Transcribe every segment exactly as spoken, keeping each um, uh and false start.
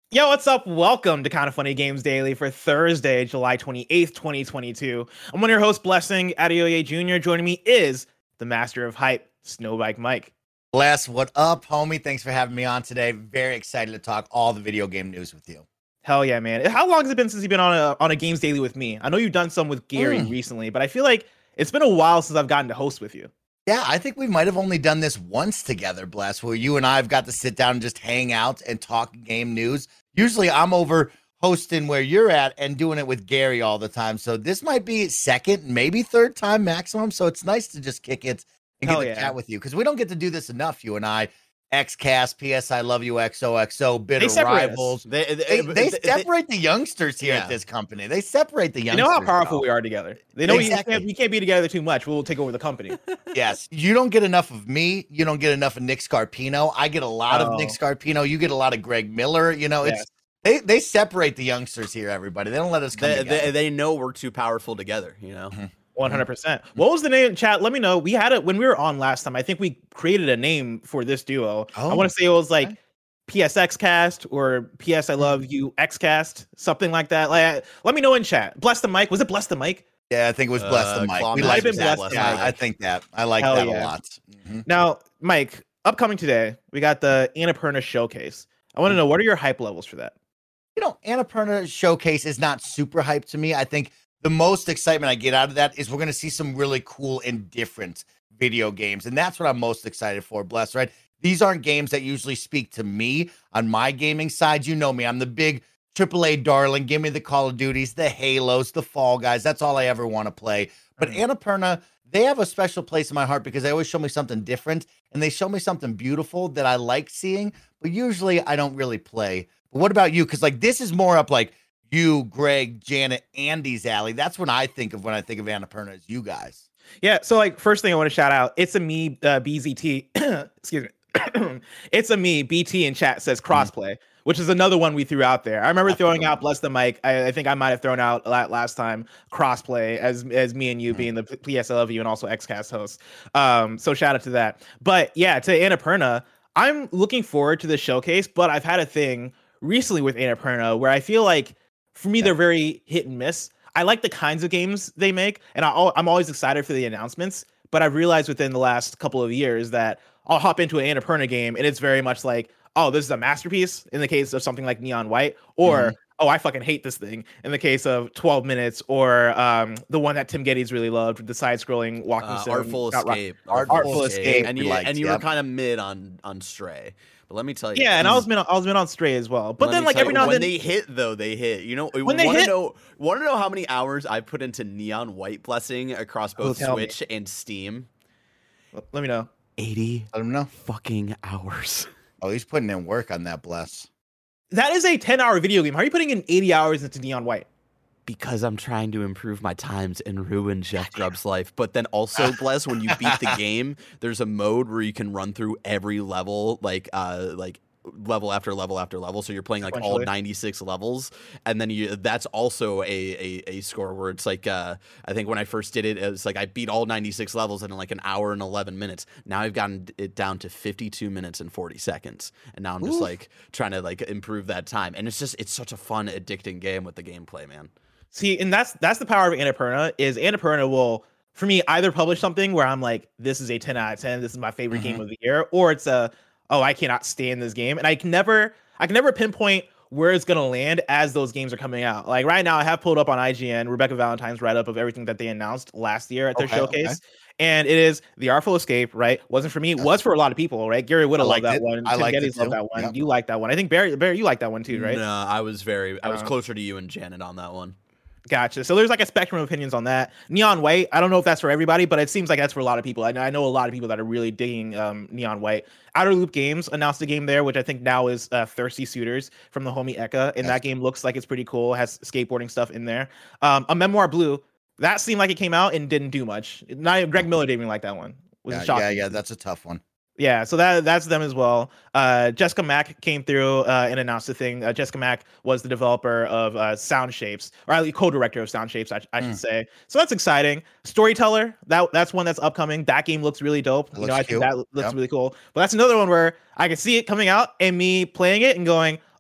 Yo, what's up? Welcome to Kind of Funny Games Daily for Thursday, July twenty-eighth, twenty twenty-two. I'm one of your hosts, Blessing Adeoye Junior Joining me is the master of hype, Snowbike Mike. Bless, what up, homie? Thanks for having me on today. Very excited to talk all the video game news with you. Hell yeah, man. How long has it been since you've been on a, on a Games Daily with me? I know you've done some with Gary mm. recently, but I feel like it's been a while since I've gotten to host with you. Yeah, I think we might have only done this once together, Bless, where you and I have got to sit down and just hang out and talk game news. Usually I'm over hosting where you're at and doing it with Gary all the time. So this might be second, maybe third time maximum. So it's nice to just kick it and Hell get to yeah. chat with you because we don't get to do this enough, you and I. Xcast, P S I Love You, X O X O, bitter rivals. They, they, they, they separate the youngsters here yeah. at this company. They separate the youngsters. You know how powerful bro. we are together. They know exactly. we, can't, we can't be together too much. We'll take over the company. Yes. You don't get enough of me. You don't get enough of Nick Scarpino. I get a lot oh. of Nick Scarpino. You get a lot of Greg Miller. You know, it's yes. they, they separate the youngsters here, everybody. They don't let us come they, together. They, they know we're too powerful together, you know? Mm-hmm. one hundred percent. What was the name? Chat, let me know. We had it when we were on last time. I think we created a name for this duo. Oh, I want to say it was like okay. P S X Cast or P S I Love You X Cast, something like that. Like, let me know in chat. Bless the Mic. Was it Bless the Mic? Yeah, I think it was Bless uh, the Mic. We like been Bless the yeah, I think that. I like Hell that yeah. a lot. Mm-hmm. Now, Mike, upcoming today, we got the Annapurna Showcase. I want to know, what are your hype levels for that? You know, Annapurna Showcase is not super hype to me. I think the most excitement I get out of that is we're going to see some really cool and different video games. And that's what I'm most excited for, Bless, right? These aren't games that usually speak to me on my gaming side. You know me. I'm the big triple A darling. Give me the Call of Duties, the Halos, the Fall Guys. That's all I ever want to play. But mm-hmm. Annapurna, they have a special place in my heart because they always show me something different. And they show me something beautiful that I like seeing. But usually I don't really play. But what about you? Because like this is more up like you, Greg, Janet, Andy's alley. That's what I think of when I think of Annapurna as you guys. Yeah. So like first thing I want to shout out, it's a me, uh, B Z T. Excuse me. It's a me, B T in chat says crossplay, mm. which is another one we threw out there. I remember throwing out Bless the Mic. I, I think I might have thrown out last time crossplay as as me and you mm. being the P S I Love You and also Xcast hosts. Um, so shout out to that. But yeah, to Annapurna, I'm looking forward to the showcase, but I've had a thing recently with Annapurna where I feel like for me, they're very hit and miss. I like the kinds of games they make, and I, I'm always excited for the announcements. But I've realized within the last couple of years that I'll hop into an Annapurna game, and it's very much like, oh, this is a masterpiece in the case of something like Neon White, or mm-hmm. oh, I fucking hate this thing in the case of twelve minutes, or um, the one that Tim Geddes really loved, the side-scrolling walking uh, sim. Artful Escape. Artful, Artful Escape. Escape. And you, liked, and you yep. were kind of mid on, on Stray. But let me tell you. Yeah, and I was been on, I was been on Stray as well. But then like every you, now and when then they hit though, they hit. You know, when they want hit, to know want to know how many hours I put into Neon White Blessing across both oh, Switch me. and Steam? Let me know. eighty I don't know. Fucking hours. Oh, he's putting in work on that, Bless. That is a ten hour video game. How are you putting in eighty hours into Neon White? Because I'm trying to improve my times and ruin Jeff Grubb's life. But then also, Bless, when you beat the game, there's a mode where you can run through every level, like uh, like level after level after level. So you're playing like all ninety-six levels, and then you that's also a a, a score where it's like uh, I think when I first did it, it was like I beat all ninety-six levels in like an hour and eleven minutes. Now I've gotten it down to fifty-two minutes and forty seconds, and now I'm just Oof. like trying to like improve that time. And it's just it's such a fun, addicting game with the gameplay, man. See, and that's that's the power of Annapurna, is Annapurna will, for me, either publish something where I'm like, this is a ten out of ten, this is my favorite mm-hmm. game of the year, or it's a, oh, I cannot stand this game. And I can never, I can never pinpoint where it's going to land as those games are coming out. Like right now, I have pulled up on I G N Rebecca Valentine's write-up of everything that they announced last year at their okay, showcase. Okay. And it is The Artful Escape, right? Wasn't for me. It was for a lot of people, right? Gary Whitta loved that it. one. I Tim Geddes loved that one. Yep. You like that one. I think Barry, Barry, you like that one too, right? No, I was very, I was uh, closer to you and Janet on that one. Gotcha. So there's like a spectrum of opinions on that. Neon White, I don't know if that's for everybody, but it seems like that's for a lot of people. I know, I know a lot of people that are really digging um, Neon White. Outer Loop Games announced a game there, which I think now is uh, Thirsty Suitors from the homie Eka, and yes. that game looks like it's pretty cool. It has skateboarding stuff in there. Um, a Memoir Blue, that seemed like it came out and didn't do much. Not Greg Miller didn't even like that one. Yeah, yeah, yeah, that's a tough one. Yeah, so that that's them as well. Uh, Jessica Mack came through uh, and announced the thing. Uh, Jessica Mack was the developer of uh, Sound Shapes, or at least co-director of Sound Shapes, I, I should mm. say. So that's exciting. Storyteller, that that's one that's upcoming. That game looks really dope. It you know, I cute. think that looks yep. really cool. But that's another one where I can see it coming out and me playing it and going,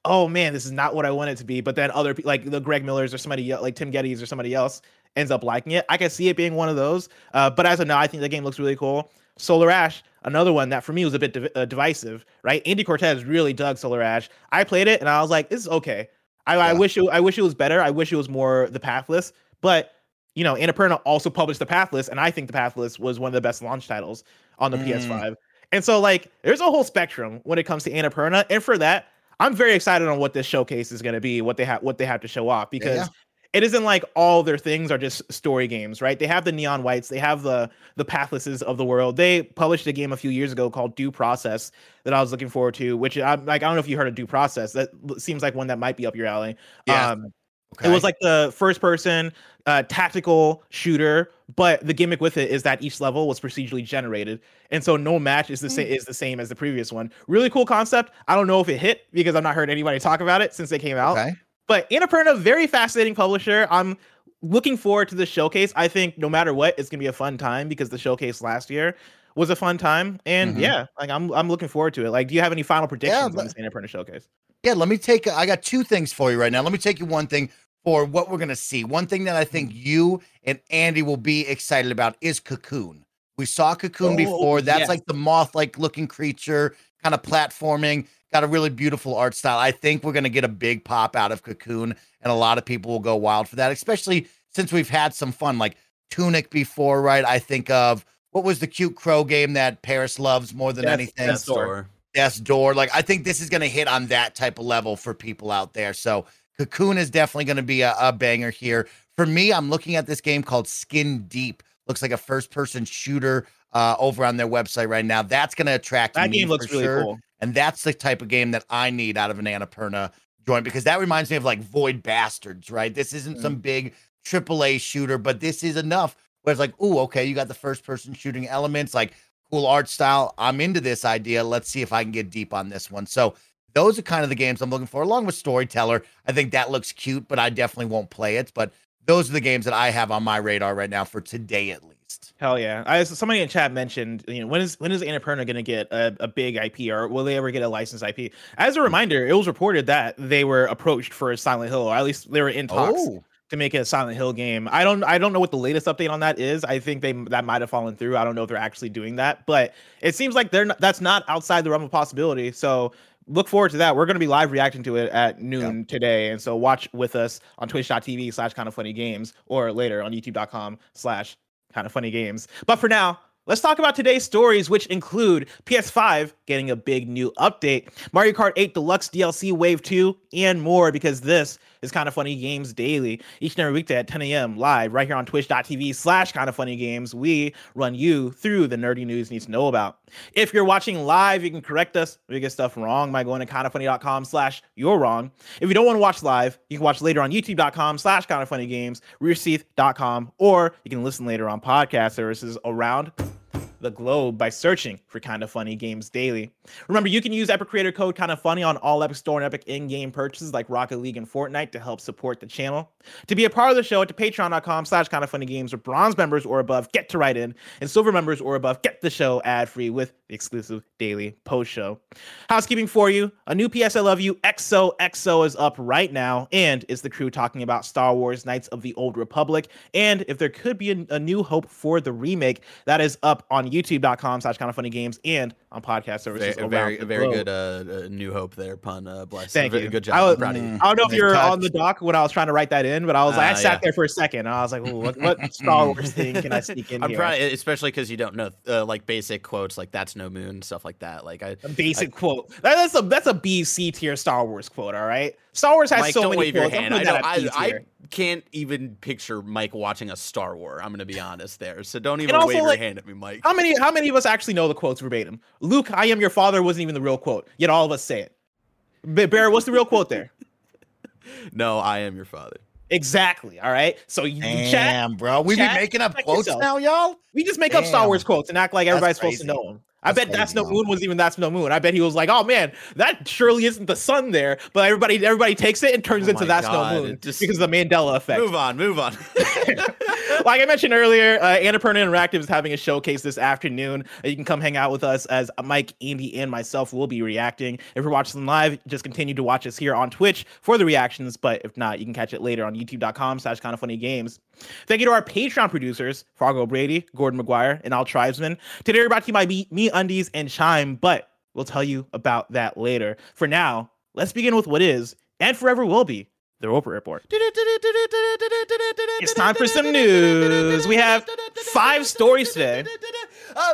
oh man, this is not what I want it to be. But then other people, like the Greg Millers or somebody else, like Tim Geddes or somebody else, ends up liking it. I can see it being one of those. Uh, but as of now, I think the game looks really cool. Solar Ash, another one that for me was a bit div- uh, divisive, right? Andy Cortez really dug Solar Ash. I played it and I was like, this is okay. I, yeah. I wish it, I wish it was better. I wish it was more the Pathless. But you know, Annapurna also published the Pathless, and I think the Pathless was one of the best launch titles on the mm. P S five. And so, like, there's a whole spectrum when it comes to Annapurna, and for that, I'm very excited on what this showcase is going to be, what they have, what they have to show off, because yeah. it isn't like all their things are just story games, right? They have the Neon Whites, they have the the Pathlesses of the world. They published a game a few years ago called Due Process that I was looking forward to, which I like. I don't know if you heard of Due Process. That seems like one that might be up your alley. Yeah. Um, okay. It was like the first person uh, tactical shooter, but the gimmick with it is that each level was procedurally generated, and so no match is the same is the same as the previous one. Really cool concept. I don't know if it hit because I've not heard anybody talk about it since they came out. Okay. But Annapurna, very fascinating publisher. I'm looking forward to the showcase. I think no matter what, it's gonna be a fun time because the showcase last year was a fun time, and mm-hmm. yeah, like I'm I'm looking forward to it. Like, do you have any final predictions yeah, but, on this Annapurna showcase? Yeah, let me take. I got two things for you right now. Let me take you one thing. For what we're going to see. One thing that I think you and Andy will be excited about is Cocoon. We saw Cocoon oh, before. That's yes. like the moth-like looking creature, kind of platforming, got a really beautiful art style. I think we're going to get a big pop out of Cocoon, and a lot of people will go wild for that, especially since we've had some fun, like Tunic before, right? I think of, what was the cute crow game that Paris loves more than Death, anything? Death's Door. Death's Door. Like, I think this is going to hit on that type of level for people out there. So, Cocoon is definitely going to be a, a banger here. For me, I'm looking at this game called Skin Deep. Looks like a first-person shooter uh, over on their website right now. That's going to attract that me game looks really sure. cool. And that's the type of game that I need out of an Annapurna joint, because that reminds me of like Void Bastards, right? This isn't mm-hmm. some big triple A shooter, but this is enough where it's like, oh, okay, you got the first-person shooting elements, like cool art style. I'm into this idea. Let's see if I can get deep on this one. So those are kind of the games I'm looking for, along with Storyteller. I think that looks cute, but I definitely won't play it. But those are the games that I have on my radar right now for today, at least. Hell yeah! I, somebody in chat mentioned, you know, when is when is Annapurna going to get a, a big I P, or will they ever get a licensed I P? As a reminder, it was reported that they were approached for a Silent Hill, or at least they were in talks oh. to make a Silent Hill game. I don't I don't know what the latest update on that is. I think they that might have fallen through. I don't know if they're actually doing that, but it seems like they're not, that's not outside the realm of possibility. So look forward to that. We're going to be live reacting to it at noon yeah. today. And so watch with us on twitch.tv slash kind of funny games, or later on youtube.com slash kind of funny games. But for now, let's talk about today's stories, which include P S five getting a big new update, Mario Kart eight Deluxe D L C Wave two, and more, because this is Kind of Funny Games Daily. Each and every weekday at ten a.m. live right here on twitch.tv slash kind of funny games. We run you through the nerdy news you need to know about. If you're watching live, you can correct us if we get stuff wrong by going to kindoffunny.com slash you're wrong. If you don't want to watch live, you can watch later on youtube.com slash kind of funny games, rearseath dot com, or you can listen later on podcast services around the globe by searching for Kind of Funny Games Daily. Remember, you can use Epic Creator Code Kind of Funny on all Epic Store and Epic in-game purchases like Rocket League and Fortnite to help support the channel. To be a part of the show, at patreon.com slash kind of funny games, where bronze members or above get to write in, and silver members or above get the show ad-free with the exclusive daily post show. Housekeeping for you, a new P S I Love You X O X O is up right now, and is the crew talking about Star Wars Knights of the Old Republic, and if there could be a, a new hope for the remake, that is up on youtube.com slash kind of funny games and on podcast services. Very, very, very good uh, uh, new hope there, pun. Uh, bless. Thank very, you. Good job. I, was, I'm proud of you. I don't know if you're touch. on the dock when I was trying to write that in, but I was like, uh, I sat yeah. there for a second, and I was like, what, what Star Wars thing can I sneak in I'm here? proud, especially because you don't know uh, like basic quotes like "that's no moon" stuff like that. Like I, a basic I, quote. That, that's a that's a B C tier Star Wars quote. All right, Star Wars has Mike, so don't many wave quotes. your hand. I, don't, I, I can't even picture Mike watching a Star Wars. I'm going to be honest there. So don't even also, wave like, your hand at me, Mike. How many how many of us actually know the quotes verbatim? Luke, I am your father wasn't even the real quote, yet all of us say it. Bear, what's the real quote there? No, I am your father. Exactly. All right. So you Damn, chat, bro. We chat, be making up quotes yourself. now, y'all. We just make Damn. up Star Wars quotes and act like everybody's That's supposed to know them. I That's bet That's No crazy, Moon was even That's No Moon. I bet he was like, oh man, that surely isn't the sun there. But everybody everybody takes it and turns Oh into my That's God, No Moon just- because of the Mandela effect. Move on, move on. Like I mentioned earlier, uh, Annapurna Interactive is having a showcase this afternoon. Uh, You can come hang out with us as Mike, Andy, and myself will be reacting. If you're watching live, just continue to watch us here on Twitch for the reactions. But if not, you can catch it later on youtube.com slash kind of funny games. Thank you to our Patreon producers, Fargo Brady, Gordon McGuire, and Al Tribesman. Today we're brought to you by Me, Me Undies and Chime, but we'll tell you about that later. For now, let's begin with what is, and forever will be, the Roper Report. It's time for some news. We have five stories today. A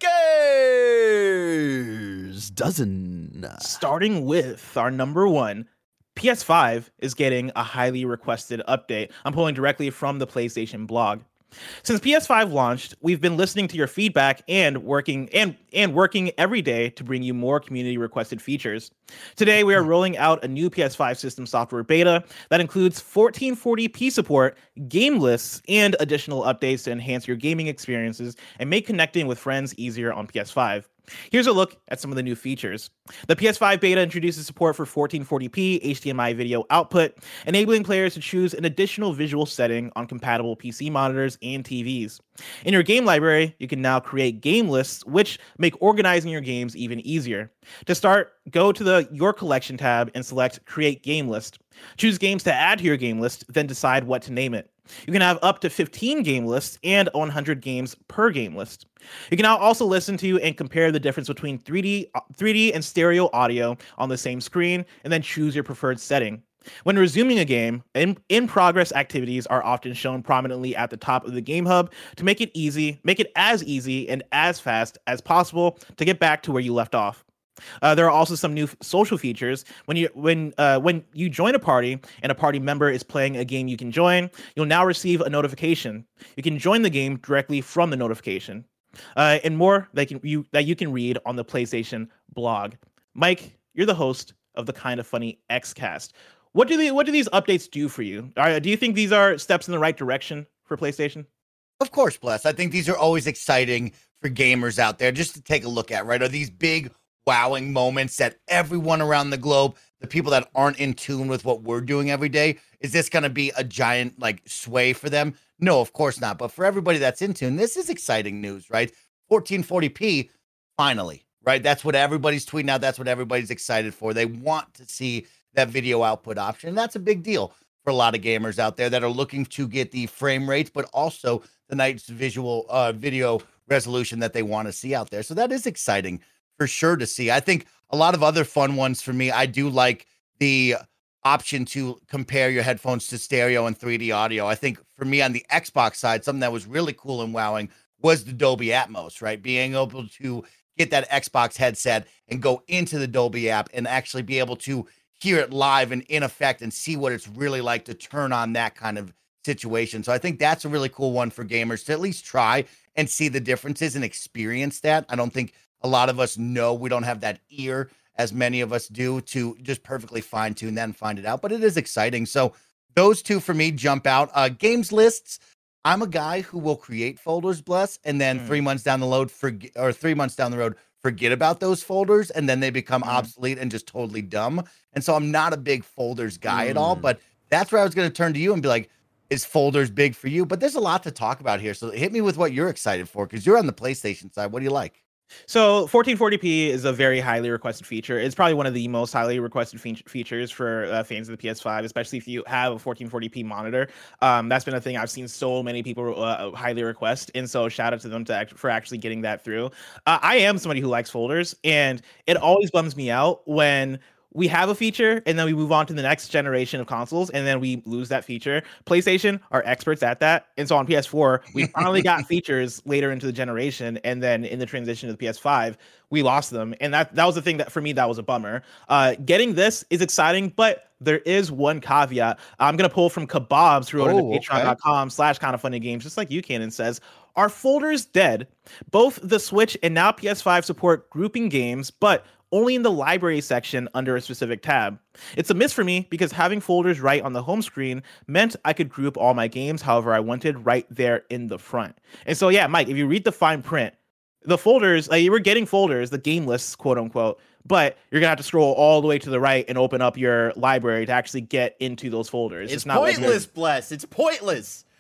baker's dozen. Starting with our number one, P S five is getting a highly requested update. I'm pulling directly from the PlayStation blog. Since P S five launched, we've been listening to your feedback and working and and working every day to bring you more community requested features. Today, we are rolling out a new P S five system software beta that includes fourteen forty p support, game lists, and additional updates to enhance your gaming experiences and make connecting with friends easier on P S five. Here's a look at some of the new features. The P S five beta introduces support for fourteen forty p H D M I video output, enabling players to choose an additional visual setting on compatible P C monitors and T Vs. In your game library, you can now create game lists, which make organizing your games even easier. To start, go to the Your Collection tab and select Create Game List. Choose games to add to your game list, then decide what to name it. You can have up to fifteen game lists and one hundred games per game list. You can now also listen to and compare the difference between three D, three D and stereo audio on the same screen, and then choose your preferred setting. When resuming a game, in, in-progress activities are often shown prominently at the top of the game hub to make it easy, make it as easy and as fast as possible to get back to where you left off. Uh, there are also some new f- social features. When you when uh, when you join a party and a party member is playing a game you can join, you'll now receive a notification. You can join the game directly from the notification, uh, and more that can you that you can read on the PlayStation blog. Mike, you're the host of the Kind of Funny Xcast. What do the what do these updates do for you? Are, do you think these are steps in the right direction for PlayStation? Of course, Bless. I think these are always exciting for gamers out there just to take a look at, right? Are these big wowing moments that everyone around the globe, the people that aren't in tune with what we're doing every day, is this going to be a giant like sway for them? No, of course not. But for everybody that's in tune, this is exciting news, right? fourteen forty p, finally, right? That's what everybody's tweeting out. That's what everybody's excited for. They want to see that video output option. And that's a big deal for a lot of gamers out there that are looking to get the frame rates, but also the nice visual uh, video resolution that they want to see out there. So that is exciting for sure to see. I think a lot of other fun ones for me, I do like the option to compare your headphones to stereo and three D audio. I think for me on the Xbox side, something that was really cool and wowing was the Dolby Atmos, right? Being able to get that Xbox headset and go into the Dolby app and actually be able to hear it live and in effect and see what it's really like to turn on that kind of situation. So I think that's a really cool one for gamers to at least try and see the differences and experience that. I don't think a lot of us know, we don't have that ear as many of us do to just perfectly fine tune that and find it out, but it is exciting. So those two for me jump out. Uh, games lists. I'm a guy who will create folders, Bless, and then mm. three months down the road, forget, or three months down the road, forget about those folders, and then they become mm. obsolete and just totally dumb. And so I'm not a big folders guy mm. at all, but that's where I was going to turn to you and be like, is folders big for you? But there's a lot to talk about here. So hit me with what you're excited for, because you're on the PlayStation side. What do you like? So fourteen forty p is a very highly requested feature. It's probably one of the most highly requested fe- features for uh, fans of the P S five, especially if you have a fourteen forty p monitor. Um, that's been a thing I've seen so many people uh, highly request, and so shout out to them to act- for actually getting that through. Uh, I am somebody who likes folders, and it always bums me out when we have a feature and then we move on to the next generation of consoles and then we lose that feature. PlayStation are experts at that. And so on P S four, we finally got features later into the generation. And then in the transition to the P S five, we lost them. And that, that was the thing that for me, that was a bummer. Uh, getting this is exciting, but there is one caveat. I'm going to pull from Kebabs who wrote oh, into patreon.com slash kind of funny games, just like you can, and says, are folders dead? Both the Switch and now P S five support grouping games, but only in the library section under a specific tab. It's a miss for me because having folders right on the home screen meant I could group all my games however I wanted right there in the front. And so, yeah, Mike, if you read the fine print, the folders, like you were getting folders, the game lists, quote unquote, but you're gonna have to scroll all the way to the right and open up your library to actually get into those folders. It's, it's not pointless, like Bless. It's pointless.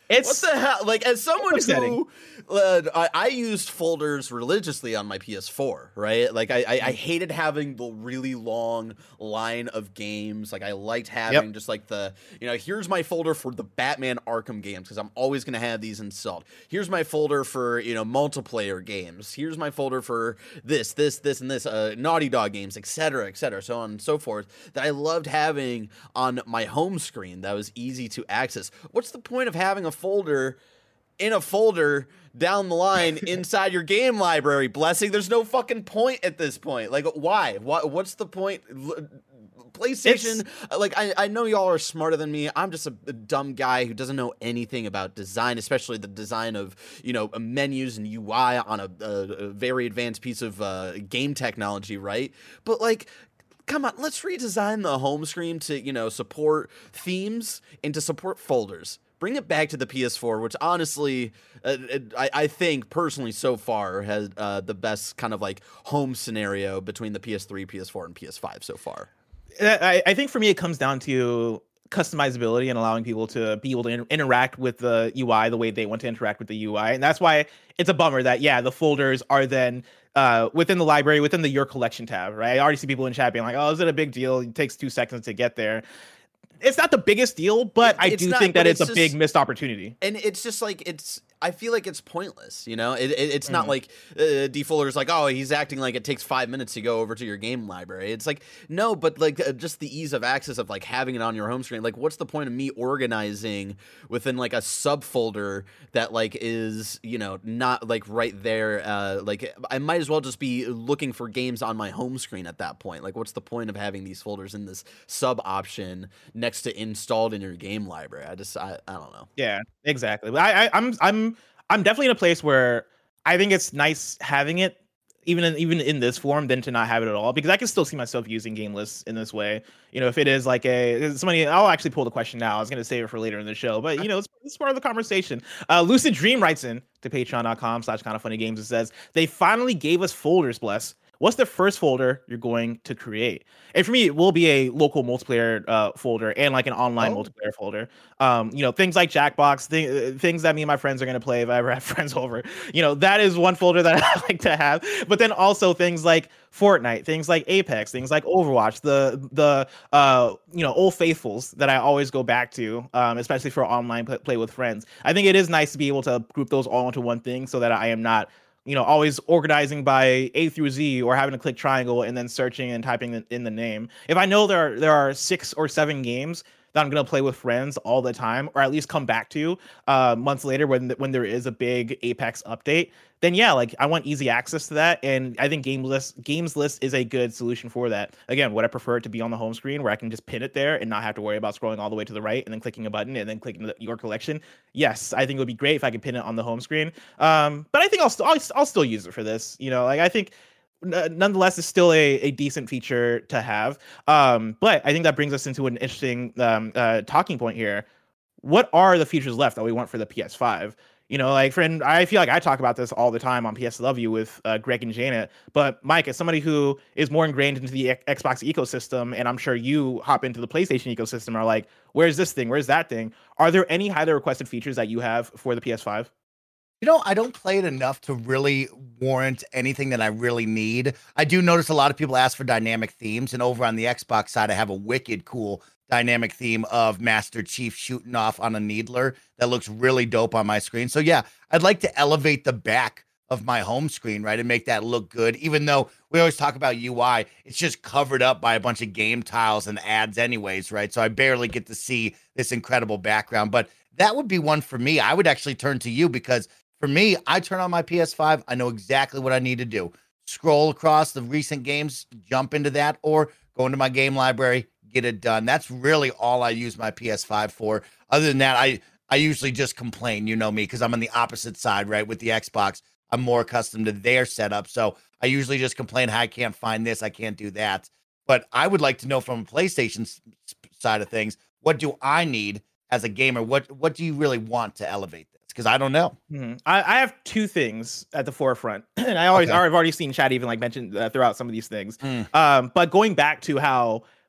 It's what the hell? Like, as someone upsetting. who uh, I, I used folders religiously on my P S four, right? Like, I, I, I hated having the really long line of games. Like, I liked having Yep. just like the, you know, here's my folder for the Batman Arkham games because I'm always going to have these installed. Here's my folder for, you know, multiplayer games. Here's my folder for this, this, this, and this, uh, Naughty Dog games, et cetera, et cetera, so on and so forth, that I loved having on my home screen that was easy to access. What's the point of having a folder in a folder down the line inside your game library? Blessing, there's no fucking point at this point. Like, why? What? What's the point? L- PlayStation, it's, like, I, I know y'all are smarter than me. I'm just a, a dumb guy who doesn't know anything about design, especially the design of, you know, menus and U I on a, a, a very advanced piece of uh, game technology, right? But, like, come on, let's redesign the home screen to, you know, support themes and to support folders. Bring it back to the P S four, which honestly, uh, it, I, I think personally so far has uh, the best kind of like home scenario between the P S three, P S four, and P S five so far. I, I think for me, it comes down to customizability and allowing people to be able to inter- interact with the U I the way they want to interact with the U I. And that's why it's a bummer that, yeah, the folders are then uh, within the library, within the Your Collection tab, right? I already see people in chat being like, oh, is it a big deal? It takes two seconds to get there. It's not the biggest deal, but I It's do not, think that but it's, it's a just- big missed opportunity. And it's just like, it's, I feel like it's pointless, you know? It, it, it's Mhm. not like uh, Defolder's like, oh, he's acting like it takes five minutes to go over to your game library. It's like, no, but like uh, just the ease of access of like having it on your home screen. Like, what's the point of me organizing within like a subfolder that like is, you know, not like right there? Uh, like, I might as well just be looking for games on my home screen at that point. Like, what's the point of having these folders in this sub option next to installed in your game library? I just, I, I don't know. Yeah, exactly. But I, I, I'm, I'm, I'm definitely in a place where I think it's nice having it, even in, even in this form, than to not have it at all. Because I can still see myself using game lists in this way. You know, if it is like a somebody, I'll actually pull the question now. I was going to save it for later in the show, but you know, it's, it's part of the conversation. Uh, Lucid Dream writes in to patreon.com slash kind of funny games and says they finally gave us folders. Bless. What's the first folder you're going to create? And for me, it will be a local multiplayer uh, folder and like an online Oh. multiplayer folder. Um, you know, things like Jackbox, th- things that me and my friends are going to play if I ever have friends over. You know, that is one folder that I like to have. But then also things like Fortnite, things like Apex, things like Overwatch, the the uh, you know, old faithfuls that I always go back to, um, especially for online play, play with friends. I think it is nice to be able to group those all into one thing so that I am not, you know, always organizing by A through Z or having to click triangle and then searching and typing in the name. If I know there are, there are six or seven games that I'm going to play with friends all the time, or at least come back to uh, months later when, when there is a big Apex update, then yeah, like I want easy access to that. And I think game list, games list is a good solution for that. Again, would I prefer it to be on the home screen where I can just pin it there and not have to worry about scrolling all the way to the right and then clicking a button and then clicking the, your collection? Yes, I think it would be great if I could pin it on the home screen. Um, but I think I'll, st- I'll, I'll still use it for this. You know, like I think n- nonetheless, it's still a, a decent feature to have. Um, but I think that brings us into an interesting um, uh, talking point here. What are the features left that we want for the P S five? You know, like, friend, I feel like I talk about this all the time on P S Love You with uh, Greg and Janet. But Mike, as somebody who is more ingrained into the X- Xbox ecosystem, and I'm sure you hop into the PlayStation ecosystem, and are like, where's this thing? Where's that thing? Are there any highly requested features that you have for the P S five? You know, I don't play it enough to really warrant anything that I really need. I do notice a lot of people ask for dynamic themes, and over on the Xbox side, I have a wicked cool dynamic theme of Master Chief shooting off on a needler that looks really dope on my screen. So yeah, I'd like to elevate the back of my home screen, right, and make that look good. Even though we always talk about U I, it's just covered up by a bunch of game tiles and ads anyways, right? So I barely get to see this incredible background, but that would be one for me. I would actually turn to you because for me, I turn on my P S five. I know exactly what I need to do. Scroll across the recent games, jump into that, or go into my game library, get it done. That's really all I use my P S five for. Other than that, I, I usually just complain, you know me, because I'm on the opposite side, right? With the Xbox, I'm more accustomed to their setup. So I usually just complain, I can't find this, I can't do that. But I would like to know from a PlayStation s- side of things, what do I need as a gamer? What, what do you really want to elevate this? Because I don't know. Mhm. I, I have two things at the forefront, and I always Okay. I've already seen Chad even like mention uh, throughout some of these things. Mm. Um, but going back to how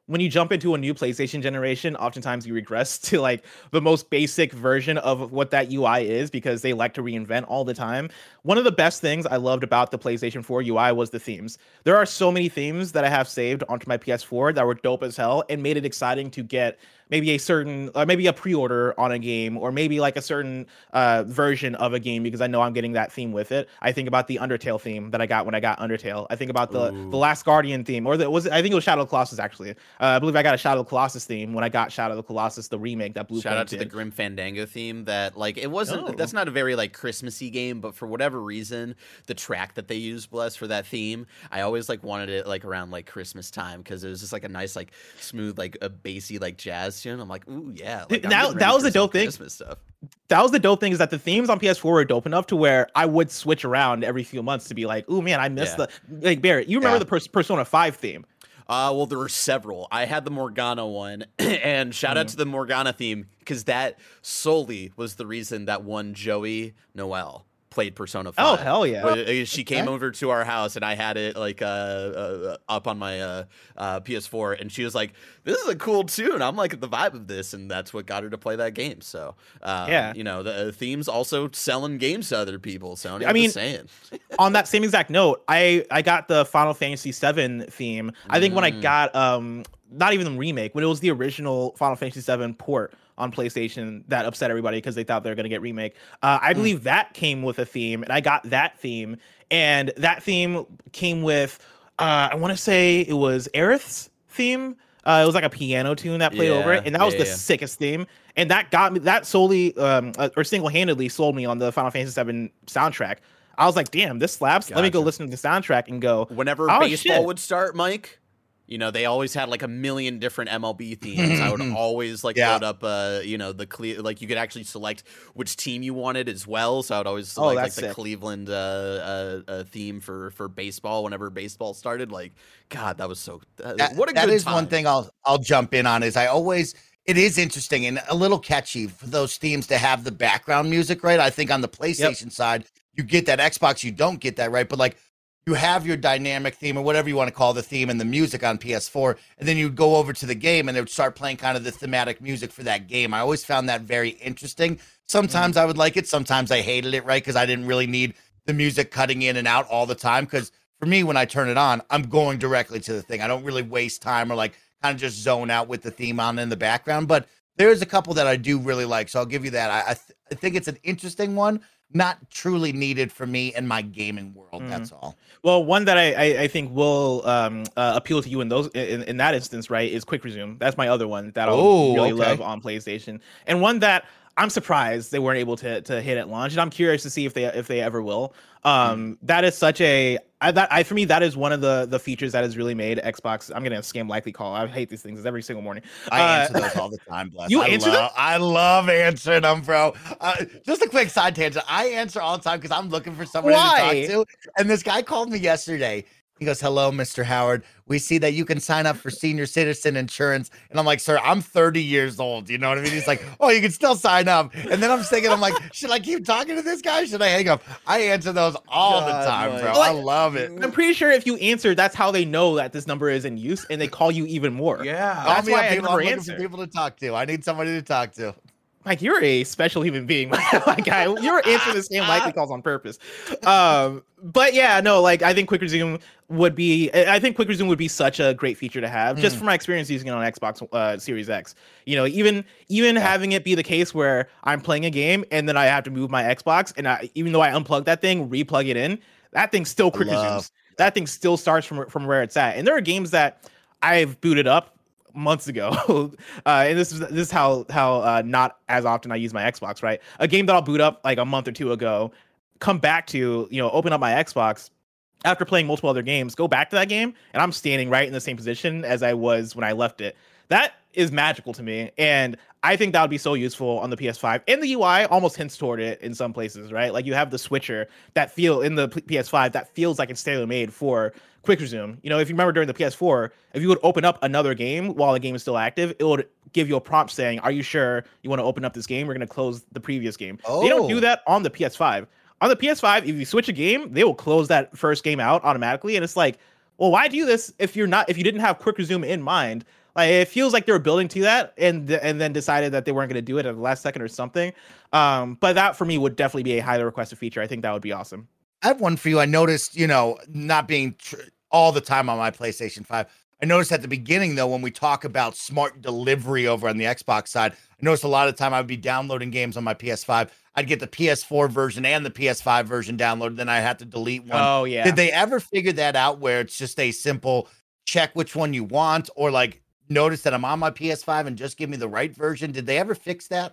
when you jump into a new PlayStation generation, oftentimes you regress to like the most basic version of what that U I is because they like to reinvent all the time. One of the best things I loved about the PlayStation four U I was the themes. There are so many themes that I have saved onto my P S four that were dope as hell and made it exciting to get maybe a certain, uh, maybe a pre-order on a game, or maybe like a certain uh, version of a game because I know I'm getting that theme with it. I think about the Undertale theme that I got when I got Undertale. I think about the Ooh. the Last Guardian theme, or the was it, I think it was Shadow of the Colossus actually. Uh, I believe I got a Shadow of the Colossus theme when I got Shadow of the Colossus, the remake that Blue. Shout out to did. the Grim Fandango theme that like it wasn't. Oh. That's not a very like Christmassy game, but for whatever reason, the track that they used, Bless, for that theme, I always like wanted it like around like Christmas time because it was just like a nice like smooth like a bassy like jazz tune. I'm like, ooh yeah. Like, that that was the dope thing. Christmas stuff. That was the dope thing is that the themes on P S four were dope enough to where I would switch around every few months to be like, ooh man, I missed yeah. the like Barrett. You remember yeah. the Pers- Persona five theme? Uh, well, there were several. I had the Morgana one, and shout mm. out to the Morgana theme because that solely was the reason that one Joey Noel played Persona five. Oh hell yeah! She came okay. over to our house and I had it like uh, uh up on my uh, uh P S four, and she was like, "This is a cool tune." I'm like, the vibe of this, and that's what got her to play that game. So um, yeah, you know, the uh, themes also selling games to other people. So I mean, saying. On that same exact note, I I got the Final Fantasy seven theme. I think mm. when I got um not even the remake, when it was the original Final Fantasy seven port on PlayStation that upset everybody because they thought they were going to get remake. Uh, I believe mm. that came with a theme, and I got that theme, and that theme came with, uh, I want to say it was Aerith's theme. Uh, it was like a piano tune that played yeah, over it, and that was yeah, the yeah. sickest theme. And that got me, that solely, um, uh, or single-handedly sold me on the Final Fantasy seven soundtrack. I was like, damn, this slaps. Gotcha. Let me go listen to the soundtrack and go. Whenever oh, baseball shit. would start, Mike, you know, they always had like a million different M L B themes. I would always like yeah. load up, uh, you know, the Cle- like you could actually select which team you wanted as well. So I would always select oh, like sick. the Cleveland uh, uh, uh, theme for for baseball whenever baseball started. Like, God, that was so. Uh, that, what a that good is time. One thing I'll I'll jump in on is I always. It is interesting and a little catchy for those themes to have the background music, right? I think on the PlayStation yep. side, you get that. Xbox, you don't get that, right? But like. You have your dynamic theme or whatever you want to call the theme and the music on P S four, and then you'd go over to the game and it would start playing kind of the thematic music for that game. I always found that very interesting. Sometimes mm. I would like it. Sometimes I hated it, right? Because I didn't really need the music cutting in and out all the time. Because for me, when I turn it on, I'm going directly to the thing. I don't really waste time or like kind of just zone out with the theme on in the background. But there's a couple that I do really like. So I'll give you that. I, I, th- I think it's an interesting one. Not truly needed for me in my gaming world. Mm. That's all. Well, one that I, I, I think will um, uh, appeal to you in those in, in that instance, right, is Quick Resume. That's my other one that I oh, really okay. love on PlayStation, and one that I'm surprised they weren't able to to hit at launch, and I'm curious to see if they if they ever will. Um, mm. That is such a I, that I for me that is one of the the features that has really made Xbox. I'm gonna scam likely call. I hate these things every single morning. I uh, answer those all the time. Bless. You I answer love, them? I love answering them, bro. Uh, just a quick side tangent. I answer all the time because I'm looking for somebody Why? to talk to. And this guy called me yesterday. He goes, "Hello, Mister Howard. We see that you can sign up for senior citizen insurance." And I'm like, "Sir, I'm thirty years old." You know what I mean? He's like, "Oh, you can still sign up." And then I'm thinking, I'm like, should I keep talking to this guy? Should I hang up? I answer those all God, the time, bro. Like, I love it. I'm pretty sure if you answer, that's how they know that this number is in use and they call you even more. Yeah. That's why I people, never I'm answer. For people to talk to. I need somebody to talk to. Like, you're a special human being. Like, I, you're answering the same likely calls on purpose. Um, but yeah, no, like, I think Quick Resume would be, I think Quick Resume would be such a great feature to have, mm. just from my experience using it on Xbox uh, Series X. You know, even even yeah. having it be the case where I'm playing a game and then I have to move my Xbox, and I, even though I unplug that thing, replug it in, that thing still Quick Resumes. That thing still starts from from where it's at. And there are games that I've booted up months ago, uh, and this is this is how how uh, not as often I use my Xbox. Right, a game that I'll boot up like a month or two ago, come back to, you know, open up my Xbox after playing multiple other games, go back to that game, and I'm standing right in the same position as I was when I left it. That is magical to me, and I think that would be so useful on the P S five. And the U I almost hints toward it in some places, right? Like you have the switcher that feel in the P S five that feels like it's tailor-made for Quick Resume. You know, if you remember during the P S four, if you would open up another game while the game is still active, it would give you a prompt saying, "Are you sure you want to open up this game? We're going to close the previous game." Oh. They don't do that on the P S five. On the P S five, if you switch a game, they will close that first game out automatically, and it's like, well, why do this if you're not if you didn't have Quick Resume in mind? Like it feels like they were building to that, and and then decided that they weren't going to do it at the last second or something. Um, but that for me would definitely be a highly requested feature. I think that would be awesome. I have one for you. I noticed, you know, not being tr- all the time on my PlayStation five. I noticed at the beginning, though, when we talk about smart delivery over on the Xbox side, I noticed a lot of the time I would be downloading games on my P S five. I'd get the P S four version and the P S five version downloaded, then I had to delete one. Oh, yeah. Did they ever figure that out where it's just a simple check which one you want, or like notice that I'm on my P S five and just give me the right version? Did they ever fix that?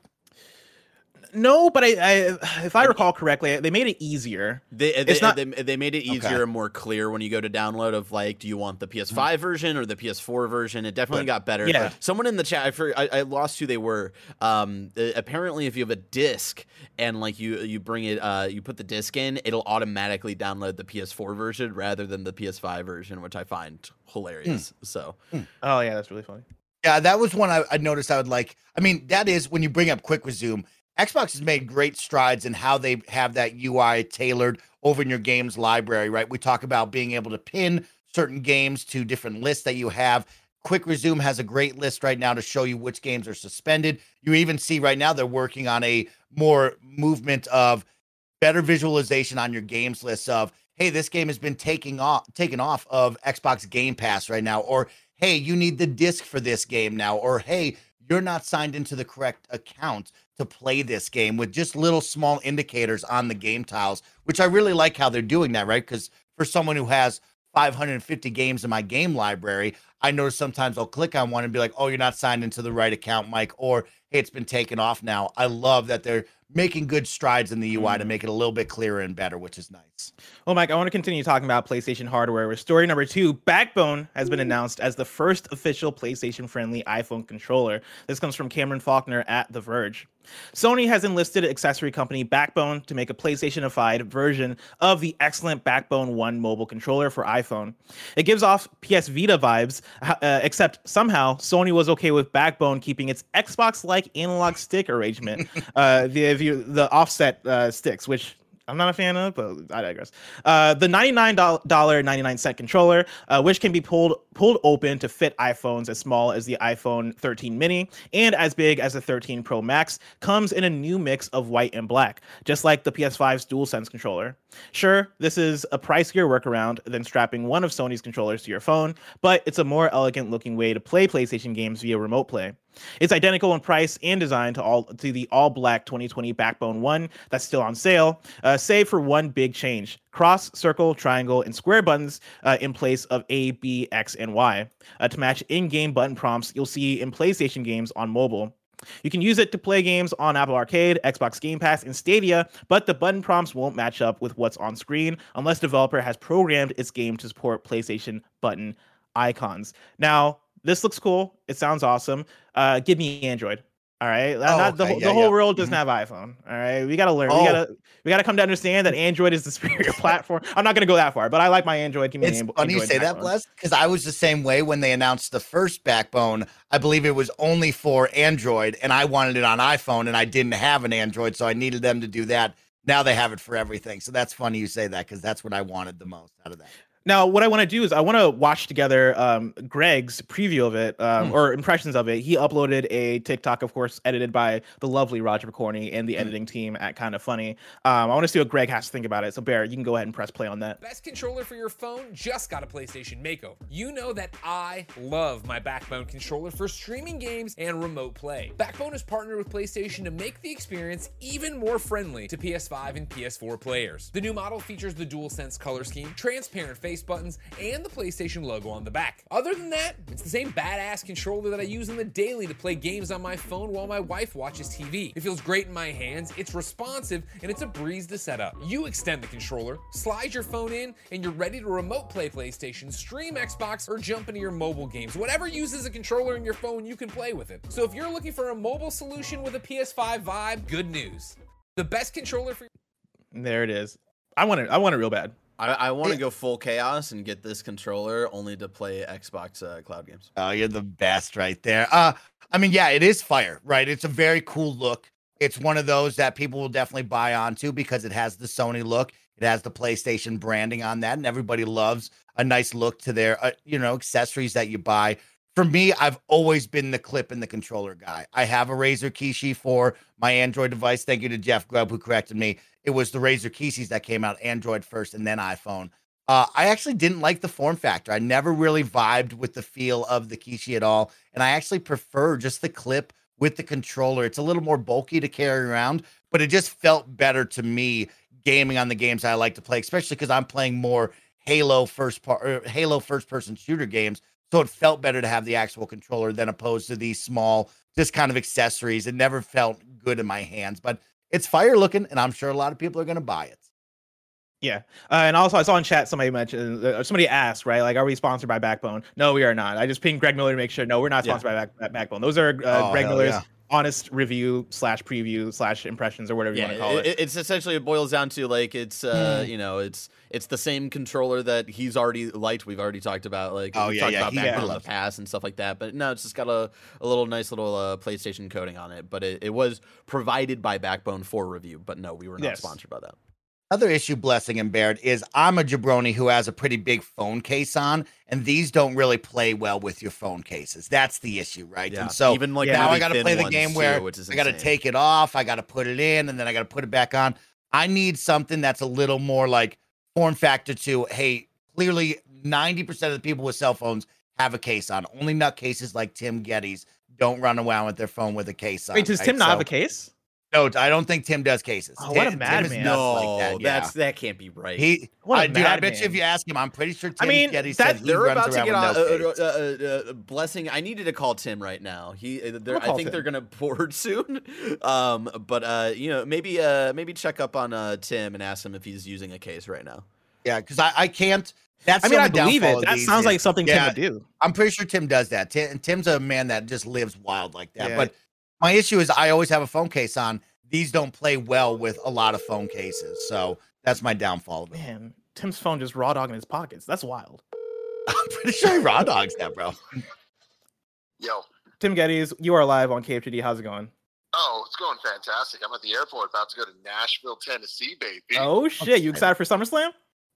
No, but I, I, if I recall correctly, they made it easier. They they, It's not- they they made it easier Okay. and more clear when you go to download of like, do you want the P S five version or the P S four version? It definitely Good. got better. Yeah. Someone in the chat, I, for, I I lost who they were. Um, uh, apparently, if you have a disc and like you you bring it, uh, you put the disc in, it'll automatically download the P S four version rather than the P S five version, which I find hilarious. So Oh yeah, that's really funny. Yeah, that was one I, I noticed I would like. I mean, that is when you bring up Quick Resume, Xbox has made great strides in how they have that U I tailored over in your games library, right? We talk about being able to pin certain games to different lists that you have. Quick Resume has a great list right now to show you which games are suspended. You even see right now they're working on a more movement of better visualization on your games list of, hey, this game has been taking off taken off of Xbox Game Pass right now, or hey, you need the disc for this game now, or hey, you're not signed into the correct account to play this game, with just little small indicators on the game tiles, which I really like how they're doing that, right? Because for someone who has five hundred fifty games in my game library, I notice sometimes I'll click on one and be like, oh, you're not signed into the right account, Mike, or hey, it's been taken off now. I love that they're making good strides in the U I to make it a little bit clearer and better, which is nice. Well, Mike, I want to continue talking about PlayStation hardware. With story number two, Backbone has been announced as the first official PlayStation-friendly iPhone controller. This comes from Cameron Faulkner at The Verge. Sony has enlisted accessory company Backbone to make a PlayStation-ified version of the excellent Backbone One mobile controller for iPhone. It gives off P S Vita vibes, uh, except somehow Sony was okay with Backbone keeping its Xbox-like analog stick arrangement, uh, the, the offset uh, sticks, which I'm not a fan of, but I digress. Uh, the ninety-nine dollars and ninety-nine cents controller, uh, which can be pulled pulled open to fit iPhones as small as the iPhone thirteen mini and as big as the thirteen Pro Max, comes in a new mix of white and black, just like the P S five's DualSense controller. Sure, this is a pricier workaround than strapping one of Sony's controllers to your phone, but it's a more elegant looking way to play PlayStation games via remote play. It's identical in price and design to all to the all-black twenty twenty Backbone One that's still on sale, uh, save for one big change: cross, circle, triangle, and square buttons uh, in place of A, B, X, and Y. Uh, to match in-game button prompts you'll see in PlayStation games on mobile. You can use it to play games on Apple Arcade, Xbox Game Pass, and Stadia, but the button prompts won't match up with what's on screen unless the developer has programmed its game to support PlayStation button icons. Now, this looks cool. It sounds awesome. Uh, give me Android. All right. Oh, Not, the, okay. the Yeah, whole yeah. world doesn't Mhm. have iPhone. All right. We gotta learn. Oh. We gotta we gotta come to understand that Android is the superior platform. I'm not gonna go that far, but I like my Android. Give me It's an funny you Android say that, backbone. Bless, because I was the same way when they announced the first Backbone. I believe it was only for Android, and I wanted it on iPhone, and I didn't have an Android, so I needed them to do that. Now they have it for everything. So that's funny you say that, because that's what I wanted the most out of that. Now, what I want to do is I want to watch together um, Greg's preview of it um, Hmm. or impressions of it. He uploaded a TikTok, of course, edited by the lovely Roger Picorni and the Hmm. editing team at Kind of Funny. Um, I want to see what Greg has to think about it. So, Bear, you can go ahead and press play on that. Best controller for your phone just got a PlayStation makeover. You know that I love my Backbone controller for streaming games and remote play. Backbone has partnered with PlayStation to make the experience even more friendly to P S five and P S four players. The new model features the DualSense color scheme, transparent face buttons, and the PlayStation logo on the back. Other than that, it's the same badass controller that I use on the daily to play games on my phone while my wife watches T V. It feels great in my hands, it's responsive, and it's a breeze to set up. You extend the controller, slide your phone in, and you're ready to remote play PlayStation, stream Xbox, or jump into your mobile games. Whatever uses a controller in your phone, you can play with it. So if you're looking for a mobile solution with a P S five vibe, good news. The best controller for There it is. I want it. I want it real bad. I, I want to Yeah. go full chaos and get this controller only to play Xbox uh, cloud games. Oh, you're the best right there. Uh, I mean, yeah, it is fire, right? It's a very cool look. It's one of those that people will definitely buy onto because it has the Sony look. It has the PlayStation branding on that, and everybody loves a nice look to their, uh, you know, accessories that you buy for me, I've always been the clip and the controller guy. I have a Razer Kishi for my Android device. Thank you to Jeff Grubb who corrected me. It was the Razer Kishis that came out Android first and then iPhone. Uh, I actually didn't like the form factor. I never really vibed with the feel of the Kishi at all. And I actually prefer just the clip with the controller. It's a little more bulky to carry around, but it just felt better to me gaming on the games I like to play, especially because I'm playing more Halo first part, Halo first person shooter games. So it felt better to have the actual controller than opposed to these small, just kind of accessories. It never felt good in my hands, but it's fire looking, and I'm sure a lot of people are going to buy it. Yeah. Uh, and also, I saw in chat somebody mentioned, uh, somebody asked, right? Like, are we sponsored by Backbone? No, we are not. I just pinged Greg Miller to make sure. No, we're not sponsored yeah. by Back- Backbone. Those are uh, oh, Greg Miller's yeah. honest review slash preview slash impressions or whatever yeah, you want to call it, it. It's essentially, it boils down to like, it's, uh, mm. you know, it's it's the same controller that he's already liked. We've already talked about, like, oh, we've yeah, talked yeah, about he, Backbone yeah. in the past and stuff like that. But no, it's just got a, a little nice little uh, PlayStation coating on it. But it, it was provided by Backbone for review. But no, we were not yes. sponsored by that. Other issue, Blessing and Baird, is I'm a jabroni who has a pretty big phone case on, and these don't really play well with your phone cases. That's the issue, right? Yeah. And so Even like now really I got to play the game too, where which is I got to insane. take it off, I got to put it in, and then I got to put it back on. I need something that's a little more like form factor to, hey, clearly ninety percent of the people with cell phones have a case on. Only nutcases like Tim Geddes don't run around with their phone with a case on. Wait, does right? Tim not so, have a case? No, I don't think Tim does cases. Oh, Tim, what a Tim madman. is nuts No, like that. Yeah. that's that can't be right. He, What a I, dude, I bet madman. you if you ask him, I'm pretty sure Tim I mean, Geddes that- said he They're runs about to around get with on no uh, case. uh, uh, uh, blessing. I needed to call Tim right now. He, uh, they're- I call think Tim. they're gonna board soon. Um, but uh, you know, maybe uh, maybe check up on uh Tim and ask him if he's using a case right now. Yeah, because I, I can't. That's I mean, the I only believe downfall it. of That these sounds is- like something yeah, Tim would do. I'm pretty sure Tim does that. Tim, Tim's a man that just lives wild like that. Yeah. But my issue is I always have a phone case on. These don't play well with a lot of phone cases. So that's my downfall of it. Man, Tim's phone just raw dog in his pockets. That's wild. I'm pretty sure he raw dogs that, bro. Yo. Tim Geddes, you are live on K F G D. How's it going? Oh, it's going fantastic. I'm at the airport about to go to Nashville, Tennessee, baby. Oh, shit. You excited for SummerSlam?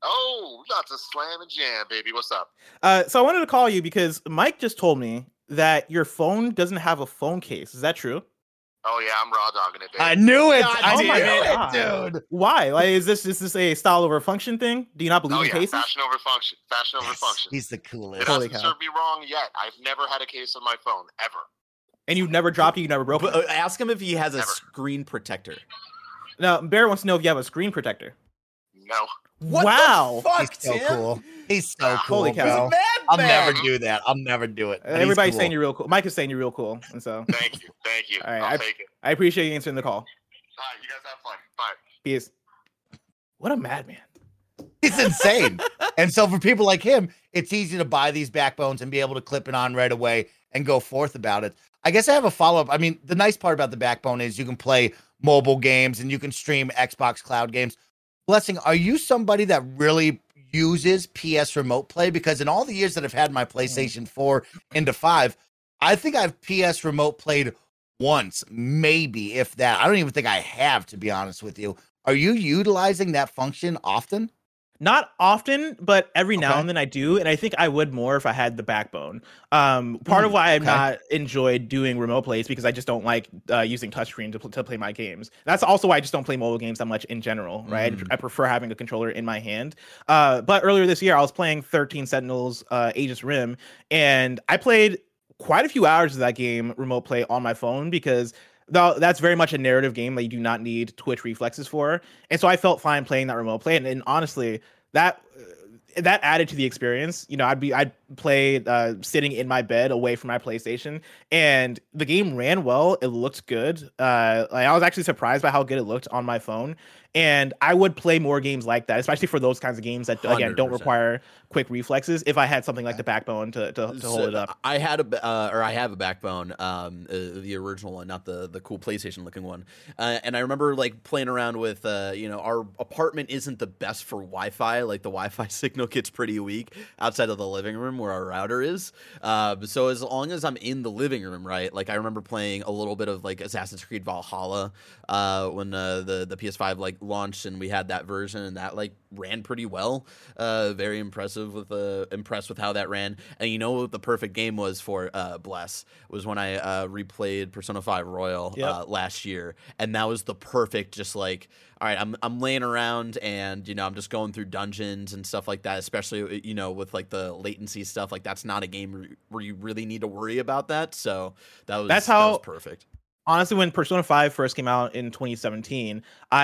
Oh, we got to slam and jam, baby. What's up? Uh, so I wanted to call you because Mike just told me that your phone doesn't have a phone case. Is that true? Oh, yeah, I'm raw dogging it, baby. I knew it. God I oh knew my it, God. dude. Why? Like, is this is this a style over function thing? Do you not believe oh, in yeah, cases? fashion over function. Fashion over Yes, function. he's the It coolest. Holy hasn't cow. served me wrong yet. I've never had a case on my phone, ever. And you've never dropped it, you never broke But, it. uh, ask him if he has a Never. screen protector. Now, Bear wants to know if you have a screen protector. No. What Wow. the fuck, He's so Tim? cool. He's so Ah, cool, holy cow. bro. Mad I'll man. never do that. I'll never do it. Uh, But he's Everybody's cool. saying you're real cool. Mike is saying you're real cool, and so Thank you. Thank you. All right, I'll I- take it. I appreciate you answering the call. All right, you guys have fun. Bye. Peace. What a madman. It's insane. And so for people like him, it's easy to buy these backbones and be able to clip it on right away and go forth about it. I guess I have a follow-up. I mean, the nice part about the backbone is you can play mobile games and you can stream Xbox Cloud games. Blessing, are you somebody that really uses P S Remote Play? Because in all the years that I've had my PlayStation four into five, I think I've P S Remote Played once, maybe, if that. I don't even think I have, to be honest with you. Are you utilizing that function often? Not often, but every now Okay. and then I do, and I think I would more if I had the backbone. Um, part of Mm, why I've okay. not enjoyed doing remote plays because I just don't like uh, using touchscreen to, pl- to play my games. That's also why I just don't play mobile games that much in general, right? Mm. I prefer having a controller in my hand. Uh, but earlier this year, I was playing thirteen Sentinels, uh, Aegis Rim, and I played quite a few hours of that game remote play on my phone because though that's very much a narrative game that you do not need Twitch reflexes for. And so I felt fine playing that remote play. And, and honestly, that uh, that added to the experience. You know, I'd be I'd play uh, sitting in my bed away from my PlayStation, and the game ran well. It looked good. Uh, like I was actually surprised by how good it looked on my phone. And I would play more games like that, especially for those kinds of games that again one hundred don't percent. require quick reflexes. If I had something like the backbone to to, to hold So, it up. I had a ba- uh, or I have a backbone, um, uh, the original one, not the the cool PlayStation looking one. Uh, and I remember like playing around with, uh, you know, our apartment isn't the best for Wi-Fi. Like the Wi-Fi signal gets pretty weak outside of the living room where our router is. Uh, so as long as I'm in the living room, right? Like I remember playing a little bit of like Assassin's Creed Valhalla uh, when uh, the the P S five like launched and we had that version, and that like ran pretty well. Uh, very impressive with uh, impressed with how that ran. And you know what the perfect game was for uh, Bless was when I uh, replayed Persona five Royal Yep. uh, last year, and that was the perfect just like, all right, I'm I'm laying around and you know I'm just going through dungeons and stuff like that. Especially you know with like the latency stuff, like that's not a game where, where you really need to worry about that. So that was That's that how- was perfect. Honestly, when Persona five first came out in twenty seventeen,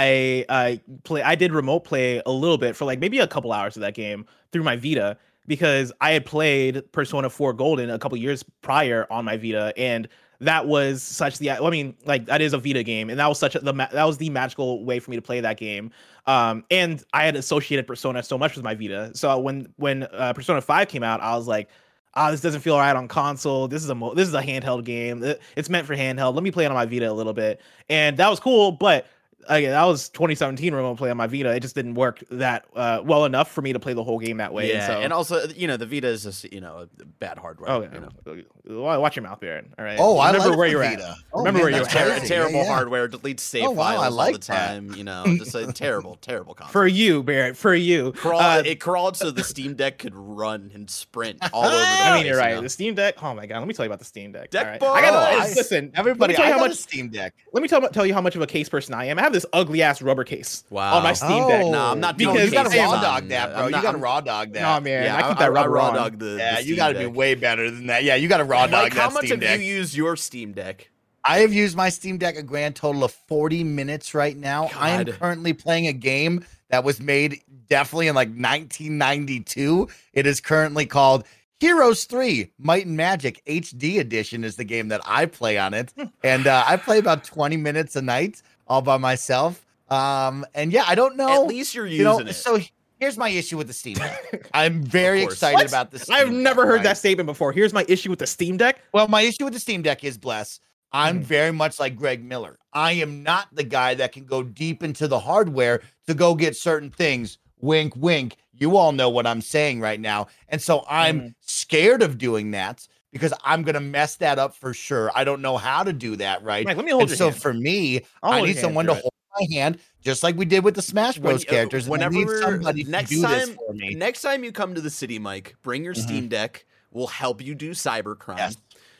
I I play I did remote play a little bit for like maybe a couple hours of that game through my Vita because I had played Persona four Golden a couple years prior on my Vita, and that was such the I mean like that is a Vita game, and that was such a, the ma- that was the magical way for me to play that game. Um, and I had associated Persona so much with my Vita, so when when uh, Persona five came out, I was like, ah, this doesn't feel right on console. This is a mo- this is a handheld game. It- It's meant for handheld. Let me play it on my Vita a little bit, and that was cool. But again, that was twenty seventeen remote play on my Vita. It just didn't work that uh, well enough for me to play the whole game that way. Yeah, and, so, and also you know the Vita is just you know bad hardware. oh, you know. yeah. Watch your mouth, Baron. All right. Oh, I remember like where the you're Vita. at. Oh, Remember man, where you're that's at. Ter- crazy. terrible Yeah, yeah. hardware, deletes save Oh, wow, I files all like the that. time. You know, just a terrible, terrible console. For you, Barrett. For you. Crawl, Uh, it crawled so the Steam Deck could run and sprint all over the place. I mean, you're you right. know? The Steam Deck. Oh my god. Let me tell you about the Steam Deck. Deck all right? boy. I gotta Oh, I- listen. Everybody, Let me tell I you how got much. a Steam Deck. Let me tell, tell you how much of a case person I am. I have this ugly ass rubber case Wow. on my Steam Deck. Oh. No, I'm not No, doing you got to cases raw on- dog that, bro. I'm You not- got to I'm- raw dog that. No, man. Yeah, I keep that rubber raw on. dog the. Yeah, the you Steam got to be Deck. way better than that. Yeah, you got to raw dog Mike, that how much Steam have Deck. you used your Steam Deck? I have used my Steam Deck a grand total of forty minutes right now. I am God. currently playing a game that was made definitely in like nineteen ninety-two. It is currently called Heroes three Might and Magic H D Edition is the game that I play on it. And uh, I play about twenty minutes a night all by myself. Um, and yeah, I don't know. At least you're using you know, it. so here's my issue with the Steam Deck. I'm very Of course. excited What? about the Steam I've Deck, never heard right? that statement before. Here's my issue with the Steam Deck. Well, my issue with the Steam Deck is, Bless, I'm Mm. very much like Greg Miller. I am not the guy that can go deep into the hardware to go get certain things. Wink, wink. You all know what I'm saying right now. And so I'm Mm. scared of doing that because I'm going to mess that up for sure. I don't know how to do that, right? Mike, let me hold And your so hand. for me, I'll I hold need your hand someone to through it. hold my hand, just like we did with the Smash When- Bros. uh, characters. and I need whenever- somebody next to do this time- for me. Next time you come to the city, Mike, bring your Mhm. Steam Deck. We'll help you do cybercrime. Yes.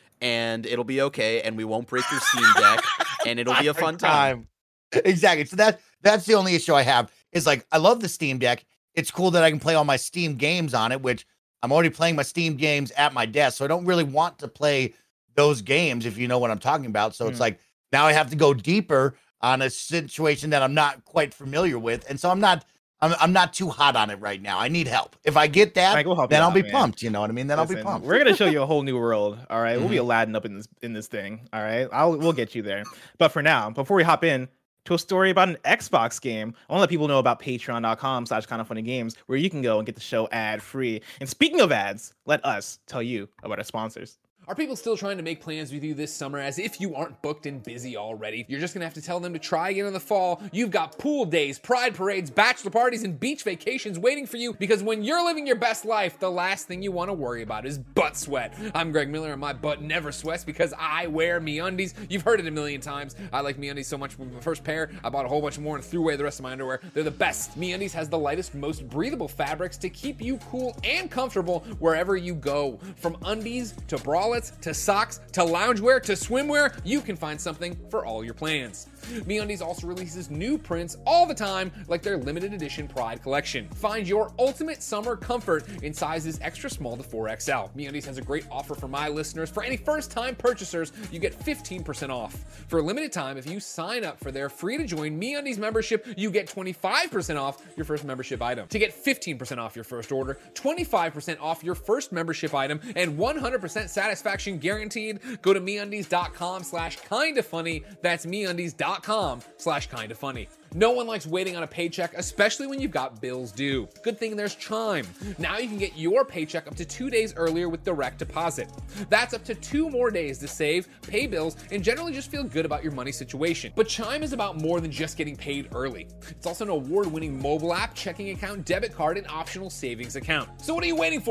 And it'll be okay, and we won't break your Steam Deck, and it'll be a fun time. Exactly. So that that's the only issue I have is like I love the Steam Deck. It's cool that I can play all my Steam games on it, which I'm already playing my Steam games at my desk. So I don't really want to play those games, if you know what I'm talking about. So it's Hmm. like now I have to go deeper on a situation that I'm not quite familiar with. And so I'm not I'm, I'm not too hot on it right now. I need help. If I get that, Mike, we'll help you then I'll out, be man. pumped. You know what I mean? Then I'll be Listen, pumped. We're gonna show you a whole new world. All right, we'll be Mhm. Aladdin up in this in this thing. All right, I'll we'll get you there. But for now, before we hop in to a story about an Xbox game, I want to let people know about Patreon.com slash Kind of Funny Games, where you can go and get the show ad free. And speaking of ads, let us tell you about our sponsors. Are people still trying to make plans with you this summer? As if you aren't booked and busy already, you're just gonna have to tell them to try again in the fall. You've got pool days, pride parades, bachelor parties, and beach vacations waiting for you, because when you're living your best life, the last thing you want to worry about is butt sweat. I'm Greg Miller, and my butt never sweats because I wear MeUndies. You've heard it a million times. I like MeUndies so much. With the first pair, I bought a whole bunch more and threw away the rest of my underwear. They're the best. MeUndies has the lightest, most breathable fabrics to keep you cool and comfortable wherever you go. From undies to bralettes to socks to loungewear to swimwear, you can find something for all your plans. MeUndies also releases new prints all the time, like their limited edition Pride collection. Find your ultimate summer comfort in sizes extra small to four X L. MeUndies has a great offer for my listeners. For any first-time purchasers, you get fifteen percent off. For a limited time, if you sign up for their free-to-join MeUndies membership, you get twenty-five percent off your first membership item. To get fifteen percent off your first order, twenty-five percent off your first membership item, and one hundred percent satisfaction guaranteed, go to MeUndies.com slash kinda funny. That's MeUndies.com slash kinda funny. No one likes waiting on a paycheck, especially when you've got bills due. Good thing there's Chime. Now you can get your paycheck up to two days earlier with direct deposit. That's up to two more days to save, pay bills, and generally just feel good about your money situation. But Chime is about more than just getting paid early. It's also an award-winning mobile app, checking account, debit card, and optional savings account. So what are you waiting for?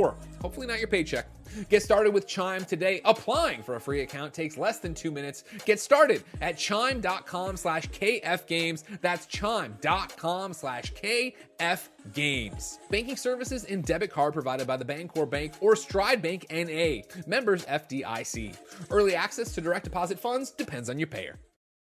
hopefully not your paycheck. Get started with Chime today. Applying for a free account takes less than two minutes. Get started at chime.com slash KF Games. That's chime.com slash KF Games. Banking services and debit card provided by the Bancorp Bank or Stride Bank N A. Members F D I C. Early access to direct deposit funds depends on your payer.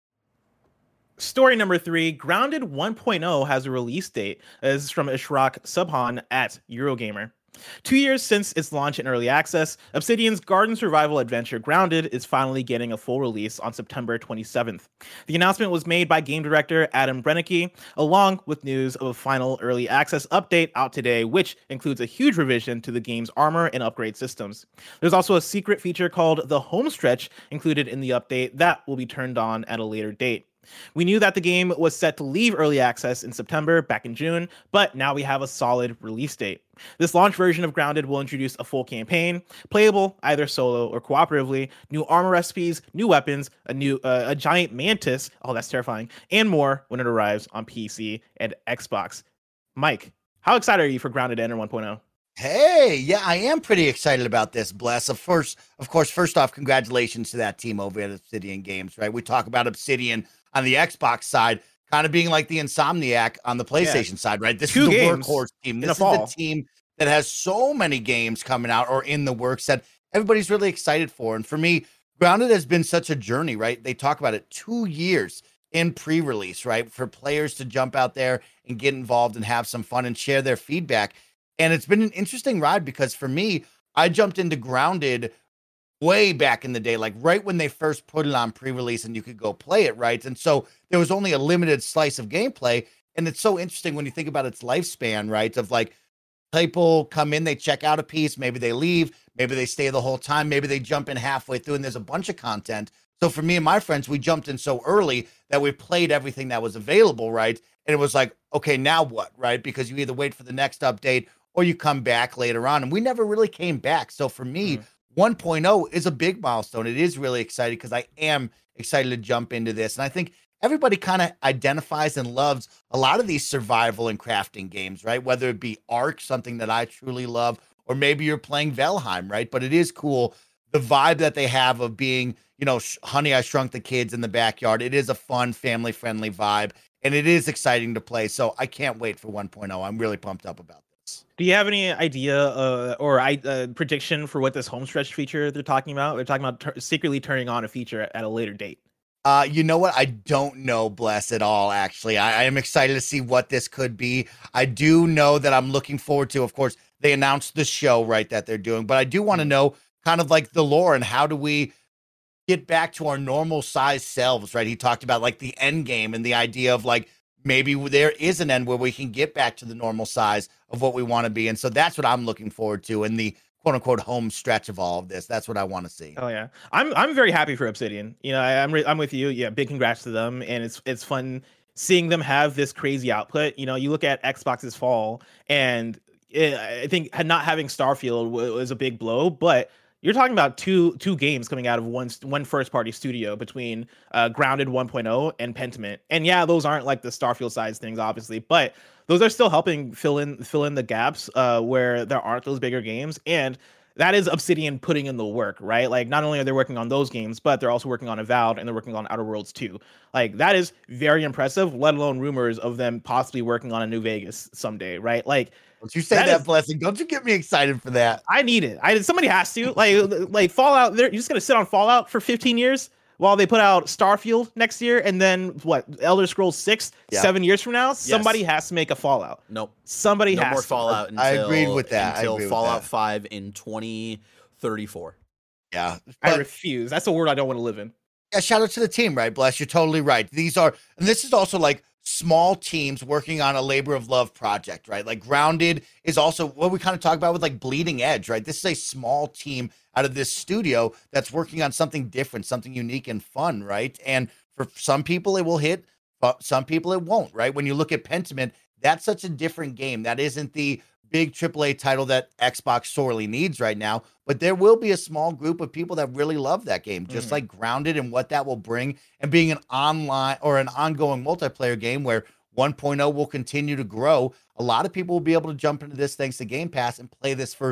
Story number three, Grounded one point oh has a release date. This is from Ishraq Subhan at Eurogamer. Two years since its launch in early access, Obsidian's garden survival adventure Grounded is finally getting a full release on September twenty-seventh. The announcement was made by game director Adam Brennicky, along with news of a final early access update out today, which includes a huge revision to the game's armor and upgrade systems. There's also a secret feature called the Homestretch included in the update that will be turned on at a later date. We knew that the game was set to leave early access in September back in June, but now we have a solid release date. This launch version of Grounded will introduce a full campaign, playable either solo or cooperatively, new armor recipes, new weapons, a new uh, a giant mantis, oh that's terrifying, and more when it arrives on P C and Xbox. Mike, how excited are you for Grounded to enter one point oh? Hey, yeah, I am pretty excited about this, Bless. Of course, of course, first off, congratulations to that team over at Obsidian Games, right? We talk about Obsidian on the Xbox side, kind of being like the Insomniac on the PlayStation yeah. side, right? This Two is the workhorse team. This is fall. the team that has so many games coming out or in the works that everybody's really excited for. And for me, Grounded has been such a journey, right? They talk about it two years in pre-release, right? For players to jump out there and get involved and have some fun and share their feedback. And it's been an interesting ride because for me, I jumped into Grounded way back in the day, like right when they first put it on pre-release and you could go play it, right? And so there was only a limited slice of gameplay. And it's so interesting when you think about its lifespan, right? Of like people come in, they check out a piece, maybe they leave, maybe they stay the whole time, maybe they jump in halfway through and there's a bunch of content. So for me and my friends, we jumped in so early that we played everything that was available, right? And it was like, okay, now what, right? Because you either wait for the next update or you come back later on. And we never really came back. So for me, mm. one point oh is a big milestone. It is really exciting because I am excited to jump into this. And I think everybody kind of identifies and loves a lot of these survival and crafting games, right? Whether it be Ark, something that I truly love, or maybe you're playing Valheim, right? But it is cool. The vibe that they have of being, you know, Honey, I Shrunk the Kids in the backyard. It is a fun, family-friendly vibe, and it is exciting to play. So I can't wait for one point oh. I'm really pumped up about this. Do you have any idea uh, or I, uh, prediction for what this Homestretch feature they're talking about? They're talking about ter- secretly turning on a feature at, at a later date. Uh, you know what? I don't know, Bless, at all, actually. I, I am excited to see what this could be. I do know that I'm looking forward to, of course, they announced the show, right, that they're doing. But I do want to know kind of like the lore and how do we get back to our normal size selves, right? He talked about like the end game and the idea of like, maybe there is an end where we can get back to the normal size of what we want to be. And so that's what I'm looking forward to in the quote unquote home stretch of all of this. That's what I want to see. Oh yeah. I'm, I'm very happy for Obsidian. You know, I, I'm, re- I'm with you. Yeah. Big congrats to them. And it's, it's fun seeing them have this crazy output. You know, you look at Xbox's fall and it, I think not having Starfield w- was a big blow, but you're talking about two two games coming out of one one first party studio between uh, Grounded one point oh and Pentiment. And yeah, those aren't like the Starfield size things, obviously, but those are still helping fill in fill in the gaps uh, where there aren't those bigger games. And that is Obsidian putting in the work, right? Like not only are they working on those games, but they're also working on Avowed and they're working on Outer Worlds two. Like that is very impressive, let alone rumors of them possibly working on a New Vegas someday, right? Like, don't you say that, that is, Blessing? Don't you get me excited for that? I need it. I somebody has to. Like like Fallout. They're you're just gonna sit on Fallout for fifteen years while they put out Starfield next year, and then what? Elder Scrolls six, yeah. seven years from now, somebody yes. has to make a Fallout. Nope. Somebody no has more to. Fallout. Until, I agreed with that. Until with Fallout that. five in twenty thirty-four. Yeah, I refuse. That's a word I don't want to live in. Yeah, shout out to the team, right, Bless? You're totally right. These are, and this is also like small teams working on a labor of love project, right? Like Grounded is also what we kind of talk about with like Bleeding Edge, right? This is a small team out of this studio that's working on something different, something unique and fun, right? And for some people it will hit, but some people it won't, right? When you look at Pentiment, that's such a different game. That isn't the big triple A title that Xbox sorely needs right now, but there will be a small group of people that really love that game, just mm. like Grounded and what that will bring, and being an online or an ongoing multiplayer game where one point oh will continue to grow. A lot of people will be able to jump into this thanks to Game Pass and play this for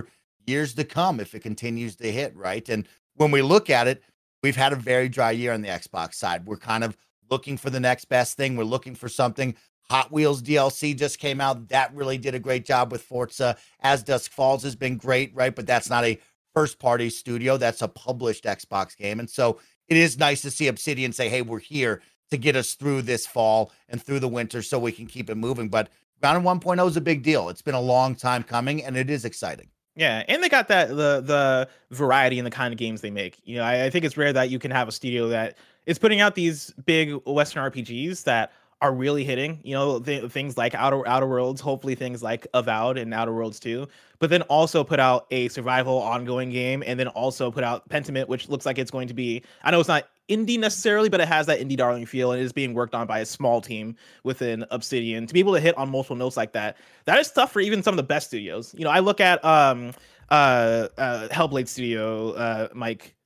years to come if it continues to hit, right? And when we look at it, we've had a very dry year on the Xbox side. We're kind of looking for the next best thing. We're looking for something. Hot Wheels D L C just came out. That really did a great job with Forza. As Dusk Falls has been great, right? But that's not a first-party studio. That's a published Xbox game. And so it is nice to see Obsidian say, hey, we're here to get us through this fall and through the winter so we can keep it moving. But Grounded one point oh is a big deal. It's been a long time coming, and it is exciting. Yeah, and they got that the the variety in the kind of games they make. You know, I, I think it's rare that you can have a studio that is putting out these big Western R P Gs that are really hitting. You know, th- things like Outer Outer Worlds, hopefully things like Avowed and Outer Worlds two, but then also put out a survival ongoing game, and then also put out Pentiment, which looks like it's going to be. I know it's not indie necessarily, but it has that indie darling feel, and it is being worked on by a small team within Obsidian. To be able to hit on multiple notes like that, that is tough for even some of the best studios. You know, I look at um uh, uh Hellblade Studio, uh Mike.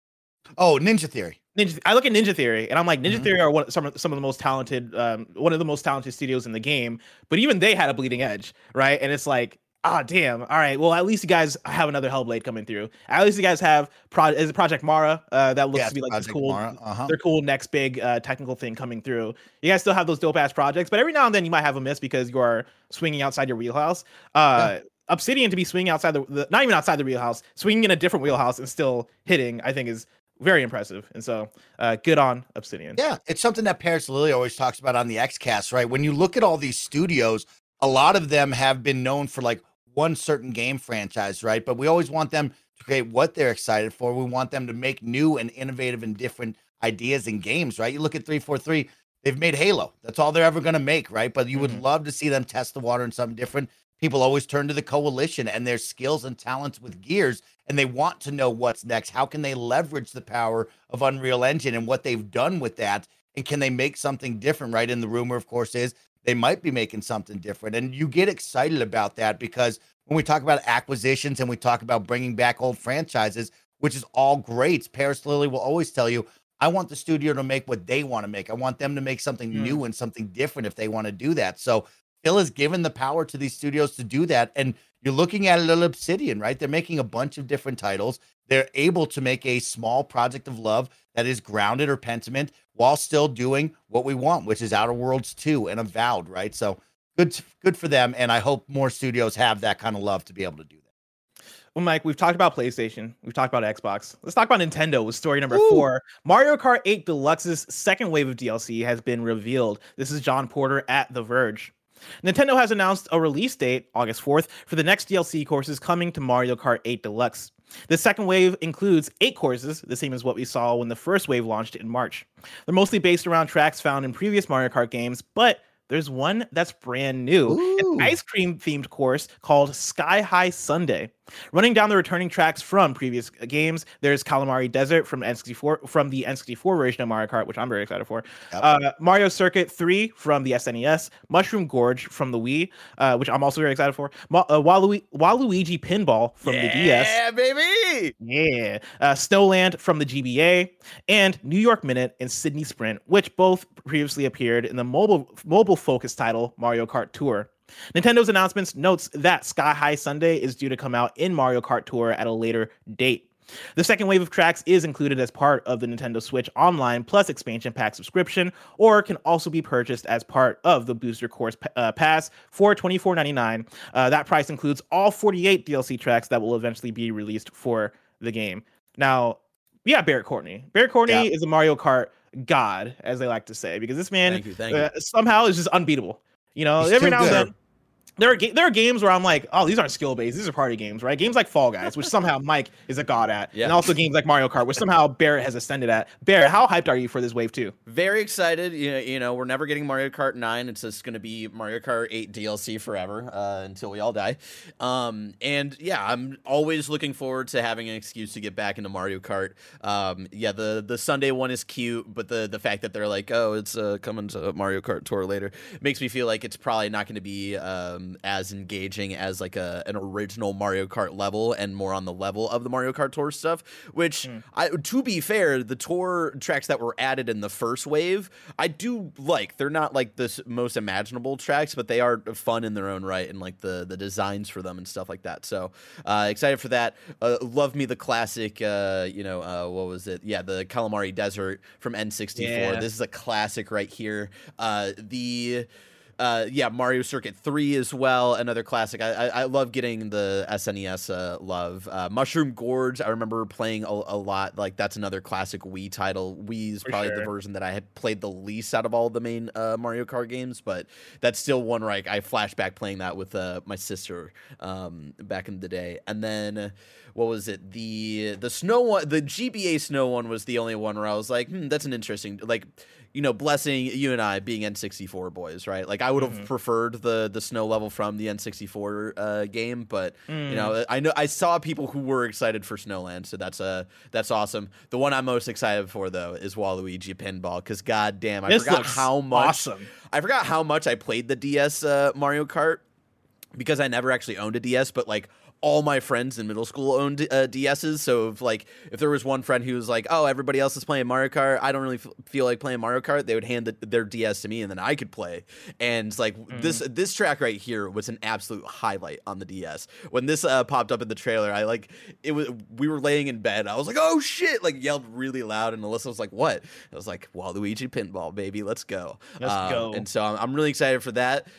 Oh, Ninja Theory. Ninja, I look at Ninja Theory, and I'm like, Ninja Mhm. Theory are one, some of some of the most talented, um, one of the most talented studios in the game. But even they had a bleeding edge, right? And it's like, ah, damn. All right, well, at least you guys have another Hellblade coming through. At least you guys have Pro- is it Project Mara? Uh, that looks Yes, to be like this Project cool, Mara, uh-huh. their cool next big uh, technical thing coming through. You guys still have those dope ass projects, but every now and then you might have a miss because you are swinging outside your wheelhouse. Uh, Yeah. Obsidian to be swinging outside the, the, not even outside the wheelhouse, swinging in a different wheelhouse and still hitting, I think is very impressive. And so uh, good on Obsidian. Yeah, it's something that Paris Lilly always talks about on the Xcast, right? When you look at all these studios, a lot of them have been known for like one certain game franchise, right? But we always want them to create what they're excited for. We want them to make new and innovative and different ideas in games, right? You look at three forty-three, they've made Halo. That's all they're ever going to make, right? But you would Mhm. love to see them test the water in something different. People always turn to the Coalition and their skills and talents with Gears, and they want to know what's next. How can they leverage the power of Unreal Engine and what they've done with that? And can they make something different, right? And the rumor, of course, is they might be making something different. And you get excited about that because when we talk about acquisitions and we talk about bringing back old franchises, which is all great, Paris Lilly will always tell you, I want the studio to make what they want to make. I want them to make something Mm. new and something different if they want to do that. So Phil has given the power to these studios to do that. And you're looking at a little Obsidian, right? They're making a bunch of different titles. They're able to make a small project of love that is grounded or Pentiment while still doing what we want, which is Outer Worlds two and Avowed, right? So good, good for them. And I hope more studios have that kind of love to be able to do that. Well, Mike, we've talked about PlayStation. We've talked about Xbox. Let's talk about Nintendo with story number Ooh. four. Mario Kart eight Deluxe's second wave of D L C has been revealed. This is John Porter at The Verge. Nintendo has announced a release date, August fourth, for the next D L C courses coming to Mario Kart eight Deluxe. The second wave includes eight courses, the same as what we saw when the first wave launched in March. They're mostly based around tracks found in previous Mario Kart games, but there's one that's brand new, Ooh. an ice cream themed course called Sky High Sundae. Running down the returning tracks from previous games, there's Calamari Desert from N sixty-four from the N sixty-four version of Mario Kart, which I'm very excited for. Yep. Uh, Mario Circuit three from the S N E S, Mushroom Gorge from the Wii, uh, which I'm also very excited for. Ma- uh, Walui- Waluigi Pinball from the D S. Yeah, baby. Yeah. Uh, Snowland from the G B A, and New York Minute and Sydney Sprint, which both previously appeared in the mobile mobile focused title Mario Kart Tour. Nintendo's announcements notes that Sky High Sundae is due to come out in Mario Kart Tour at a later date. The second wave of tracks is included as part of the Nintendo Switch Online Plus expansion pack subscription, or can also be purchased as part of the Booster Course uh, Pass for twenty-four ninety-nine. Uh, that price includes all forty-eight D L C tracks that will eventually be released for the game. Now, we got Barrett Courtney. Barrett Courtney Yeah. is a Mario Kart god, as they like to say, because this man Thank you, thank uh, somehow is just unbeatable. You know, He's every too now and good. then. There are, ga- there are games where I'm like, oh, these aren't skill based. These are party games, right? Games like Fall Guys, which somehow Mike is a god at. Yeah. And also games like Mario Kart, which somehow Barrett has ascended at. Barrett, how hyped are you for this wave two? Very excited. You know, you know, we're never getting Mario Kart nine. It's just going to be Mario Kart eight D L C forever uh, until we all die. Um, and yeah, I'm always looking forward to having an excuse to get back into Mario Kart. Um, yeah, the the Sunday one is cute, but the the fact that they're like, oh, it's uh, coming to Mario Kart Tour later makes me feel like it's probably not going to be um, um, as engaging as like a an original Mario Kart level and more on the level of the Mario Kart Tour stuff. Which, mm. I, to be fair, the tour tracks that were added in the first wave, I do like. They're not like the most imaginable tracks, but they are fun in their own right, and like the the designs for them and stuff like that. So uh, excited for that. Uh, love me the classic. Uh, you know, uh, what was it? Yeah, the Calamari Desert from N sixty-four. Yeah. This is a classic right here. Uh, the Uh, yeah, Mario Circuit three as well, another classic. I, I, I love getting the S N E S uh, love. Uh, Mushroom Gorge, I remember playing a, a lot. Like, that's another classic Wii title. Wii is probably sure. the version that I had played the least out of all the main uh, Mario Kart games, but that's still one where I, I flash back playing that with uh, my sister um, back in the day. And then, uh, what was it? The the snow one, the G B A snow one was the only one where I was like, hmm, that's an interesting, like, you know, blessing you and I being N sixty-four boys, right? Like, I would have mm-hmm. preferred the the snow level from the N sixty-four uh, game, but mm. you know, I know I saw people who were excited for Snowland, so that's uh that's awesome. The one I'm most excited for though is Waluigi Pinball, because goddamn, I this forgot how much awesome. I forgot how much I played the D S uh, Mario Kart, because I never actually owned a D S, but like, all my friends in middle school owned uh, D S's, so if like if there was one friend who was like, "Oh, everybody else is playing Mario Kart, I don't really f- feel like playing Mario Kart," they would hand the, their D S to me, and then I could play. And like mm. this this track right here was an absolute highlight on the D S. When this uh, popped up in the trailer, I like it was we were laying in bed. I was like, "Oh shit!" Like yelled really loud, and Alyssa was like, "What?" I was like, "Waluigi Pinball, baby, let's go!" Let's um, go. And so I'm, I'm really excited for that.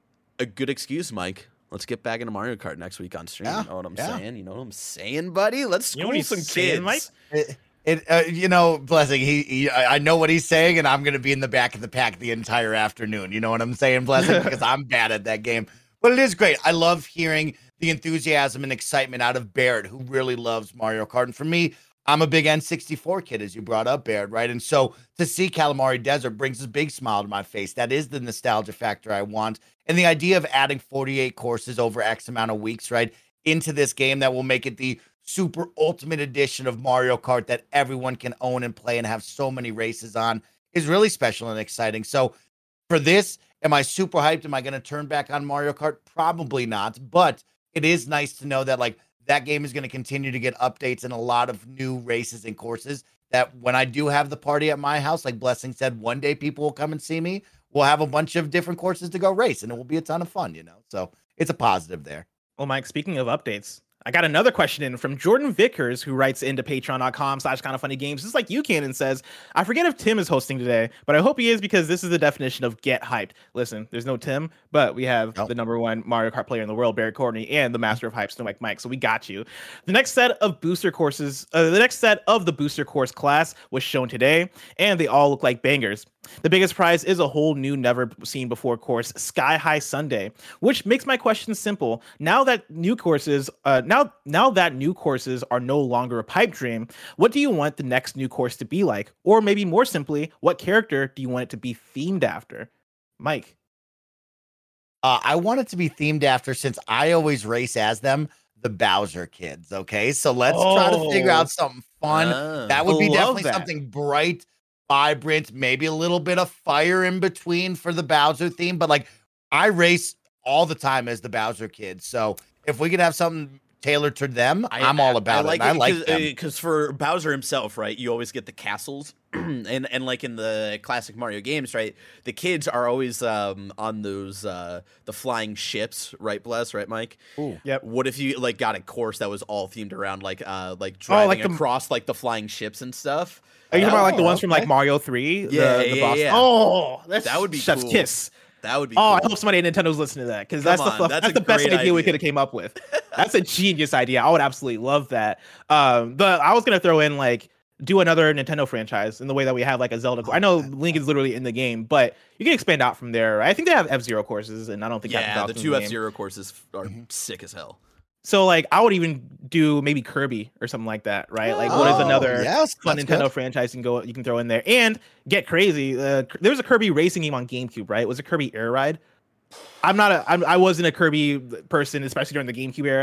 A good excuse, Mike. Let's get back into Mario Kart next week on stream. Yeah, you know what I'm yeah. saying? You know what I'm saying, buddy? Let's school you know some saying, kids. Mike? It, it uh, you know, Blessing, he, he, I know what he's saying, and I'm going to be in the back of the pack the entire afternoon. You know what I'm saying, Blessing? Because I'm bad at that game. But it is great. I love hearing the enthusiasm and excitement out of Barrett, who really loves Mario Kart. And for me, I'm a big N sixty-four kid, as you brought up, Barrett, right? And so to see Calamari Desert brings a big smile to my face. That is the nostalgia factor I want. And the idea of adding forty-eight courses over X amount of weeks, right, into this game that will make it the super ultimate edition of Mario Kart that everyone can own and play and have so many races on is really special and exciting. So for this, am I super hyped? Am I going to turn back on Mario Kart? Probably not. But it is nice to know that, like, that game is going to continue to get updates and a lot of new races and courses that when I do have the party at my house, like Blessing said, one day people will come and see me. We'll have a bunch of different courses to go race, and it will be a ton of fun, you know? So it's a positive there. Well, Mike, speaking of updates, I got another question in from Jordan Vickers, who writes into patreon.com slash kind of funny games. Just like you can, and says, I forget if Tim is hosting today, but I hope he is, because this is the definition of get hyped. Listen, there's no Tim, but we have nope. the number one Mario Kart player in the world, Barrett Courtney, and the master of hype, Snow Mike Mike. So we got you. The next set of booster courses, uh, the next set of the booster course class was shown today, and they all look like bangers. The biggest prize is a whole new, never seen before course, Sky High Sunday, which makes my question simple. Now that new courses, uh, now now that new courses are no longer a pipe dream, what do you want the next new course to be like? Or maybe more simply, what character do you want it to be themed after? Mike. Uh, I want it to be themed after, since I always race as them, the Bowser kids. Okay, so let's oh. try to figure out something fun. Uh, that would be definitely that. something bright, vibrant, maybe a little bit of fire in between for the Bowser theme. But like, I race all the time as the Bowser kids, so if we could have something tailored to them, I, I'm all about I like it. it. I like them because for Bowser himself, right? You always get the castles, and and like in the classic Mario games, right? The kids are always um, on those uh, the flying ships, right? Bless, right, Mike? Ooh. Yep. What if you like got a course that was all themed around like uh like driving oh, like across the... like the flying ships and stuff? Are you talking about like the ones from like Mario three? Yeah, the, yeah, the boss? yeah. Oh, that's that would be chef's cool. kiss. That would be. Oh, cool. I hope somebody at Nintendo's listening to that, because that's the on, that's, that's the best idea, idea we could have came up with. That's a genius idea. I would absolutely love that. Um, but I was gonna throw in like do another Nintendo franchise in the way that we have like a Zelda. I know Link is literally in the game, but you can expand out from there. I think they have F-Zero courses, and I don't think yeah, the two F-Zero courses are mm-hmm. sick as hell. So like I would even do maybe Kirby or something like that, right? Like what is another yes, fun Nintendo good. franchise you can go you can throw in there and get crazy? Uh, there was a Kirby racing game on GameCube, right? Was it Kirby Air Ride? I'm not a I'm, I wasn't a Kirby person, especially during the GameCube era.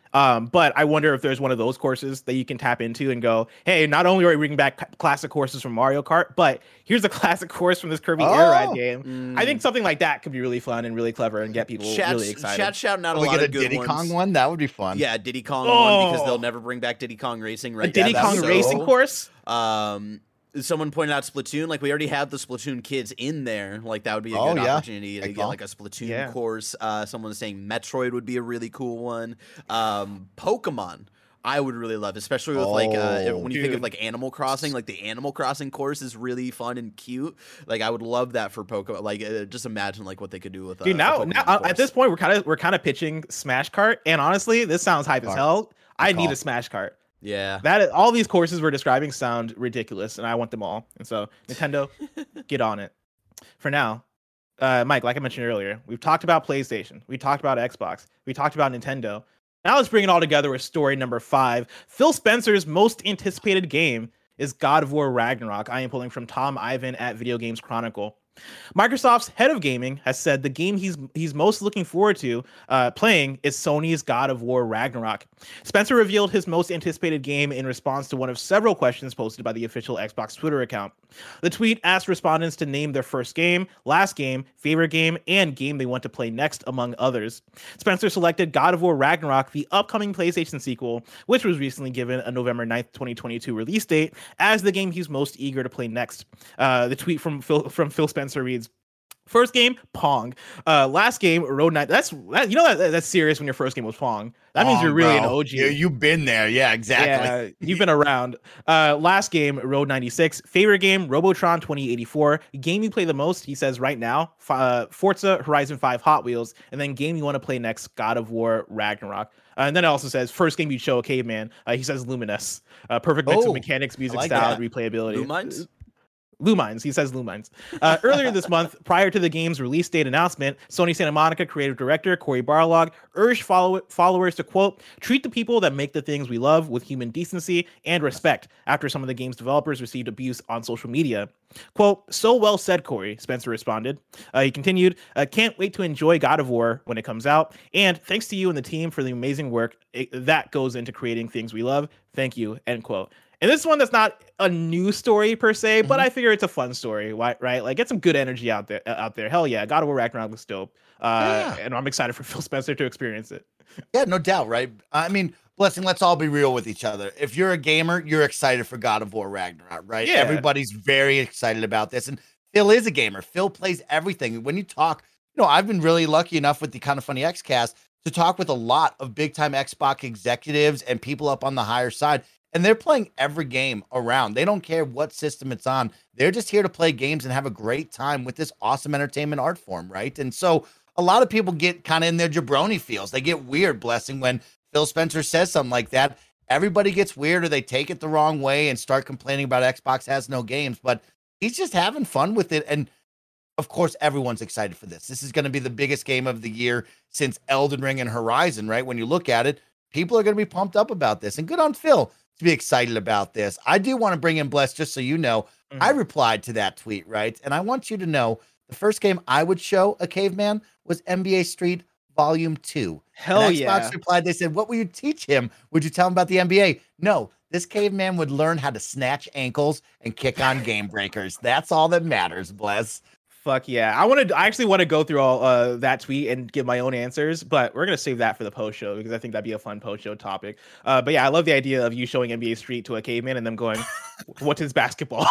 Um, but I wonder if there's one of those courses that you can tap into and go, hey, not only are we bringing back c- classic courses from Mario Kart, but here's a classic course from this Kirby Oh. Air Ride game. Mm. I think something like that could be really fun and really clever and get people Chat's, really excited. Chat shouting out a we lot get a of good Diddy ones. Kong one. That would be fun. Yeah, Diddy Kong one because Oh. they'll never bring back Diddy Kong Racing right a Diddy now. Kong That's Racing so- course? Um, someone pointed out Splatoon. Like we already have the Splatoon kids in there. Like that would be a Oh, good yeah. opportunity to Good get call. like a Splatoon Yeah. course. Uh, someone was saying Metroid would be a really cool one. Um, Pokemon. I would really love, especially with like uh, if- Oh, when you think of dude. like Animal Crossing, like the Animal Crossing course is really fun and cute. Like I would love that for Pokemon. Like uh, just imagine like what they could do with. Uh, Dude, a now, Pokemon now uh, course. at this point, we're kind of we're kind of pitching Smash Kart, and honestly, this sounds hype as Cart. hell. I need call. a Smash Kart. yeah. That is, all these courses we're describing sound ridiculous, and I want them all. And so, Nintendo, get on it. For now, uh, Mike, like I mentioned earlier, we've talked about PlayStation, we talked about Xbox, we talked about Nintendo. Now let's bring it all together with story number five. Phil Spencer's most anticipated game is God of War Ragnarok. I am pulling from Tom Ivan at Video Games Chronicle. Microsoft's head of gaming has said the game he's he's most looking forward to uh, playing is Sony's God of War Ragnarok. Spencer revealed his most anticipated game in response to one of several questions posted by the official Xbox Twitter account. The tweet asked respondents to name their first game, last game, favorite game, and game they want to play next, among others. Spencer selected God of War Ragnarok, the upcoming PlayStation sequel, which was recently given a November ninth, twenty twenty-two release date, as the game he's most eager to play next. Uh, the tweet from Phil, from Phil Spencer reads, first game, Pong. Uh, last game, Road Knight. That's that, you know that, that's serious when your first game was Pong. That means Oh, you're really bro. an O G. You, you've been there. Yeah, exactly. Yeah, you've been around. Uh, last game, Road ninety-six. Favorite game, Robotron twenty eighty-four. Game you play the most, he says right now, uh, Forza Horizon five Hot Wheels. And then game you want to play next, God of War Ragnarok. Uh, and then it also says first game you'd show a caveman. Uh, he says Luminous. Uh, perfect mix Oh, of mechanics, music like style, that. and replayability. Lumines? Lumines. He says Lumines. Uh, earlier this month, prior to the game's release date announcement, Sony Santa Monica creative director Cory Barlog urged follow- followers to, quote, treat the people that make the things we love with human decency and respect after some of the game's developers received abuse on social media. Quote, so well said, Corey, Spencer responded. Uh, he continued, uh, can't wait to enjoy God of War when it comes out. And thanks to you and the team for the amazing work it, that goes into creating things we love. Thank you, end quote. And this one that's not a new story per se, but Mhm. I figure it's a fun story, why- right? Like, get some good energy out there. Out there, hell yeah! God of War Ragnarok looks dope, uh, Yeah. and I'm excited for Phil Spencer to experience it. Yeah, no doubt, right? I mean, Blessing, let's all be real with each other. If you're a gamer, you're excited for God of War Ragnarok, right? Yeah. Everybody's very excited about this. And Phil is a gamer. Phil plays everything. When you talk, you know, I've been really lucky enough with the Kind of Funny X cast to talk with a lot of big time Xbox executives and people up on the higher side. And they're playing every game around. They don't care what system it's on. They're just here to play games and have a great time with this awesome entertainment art form, right? And so a lot of people get kind of in their jabroni feels. They get weird, Blessing, when Phil Spencer says something like that. Everybody gets weird or they take it the wrong way and start complaining about Xbox has no games. But he's just having fun with it. And of course, everyone's excited for this. This is going to be the biggest game of the year since Elden Ring and Horizon, right? When you look at it, people are going to be pumped up about this. And good on Phil to be excited about this. I do want to bring in Bless, just so you know, Mhm. I replied to that tweet, right? And I want you to know the first game I would show a caveman was N B A Street Volume two. Hell And Xbox yeah! replied, they said, what will you teach him? Would you tell him about the N B A? No, this caveman would learn how to snatch ankles and kick on game breakers. That's all that matters, Bless. Fuck yeah! I want to. I actually want to go through all uh, that tweet and give my own answers, but we're gonna save that for the post show because I think that'd be a fun post show topic. Uh, but yeah, I love the idea of you showing N B A Street to a caveman and them going, "What is basketball?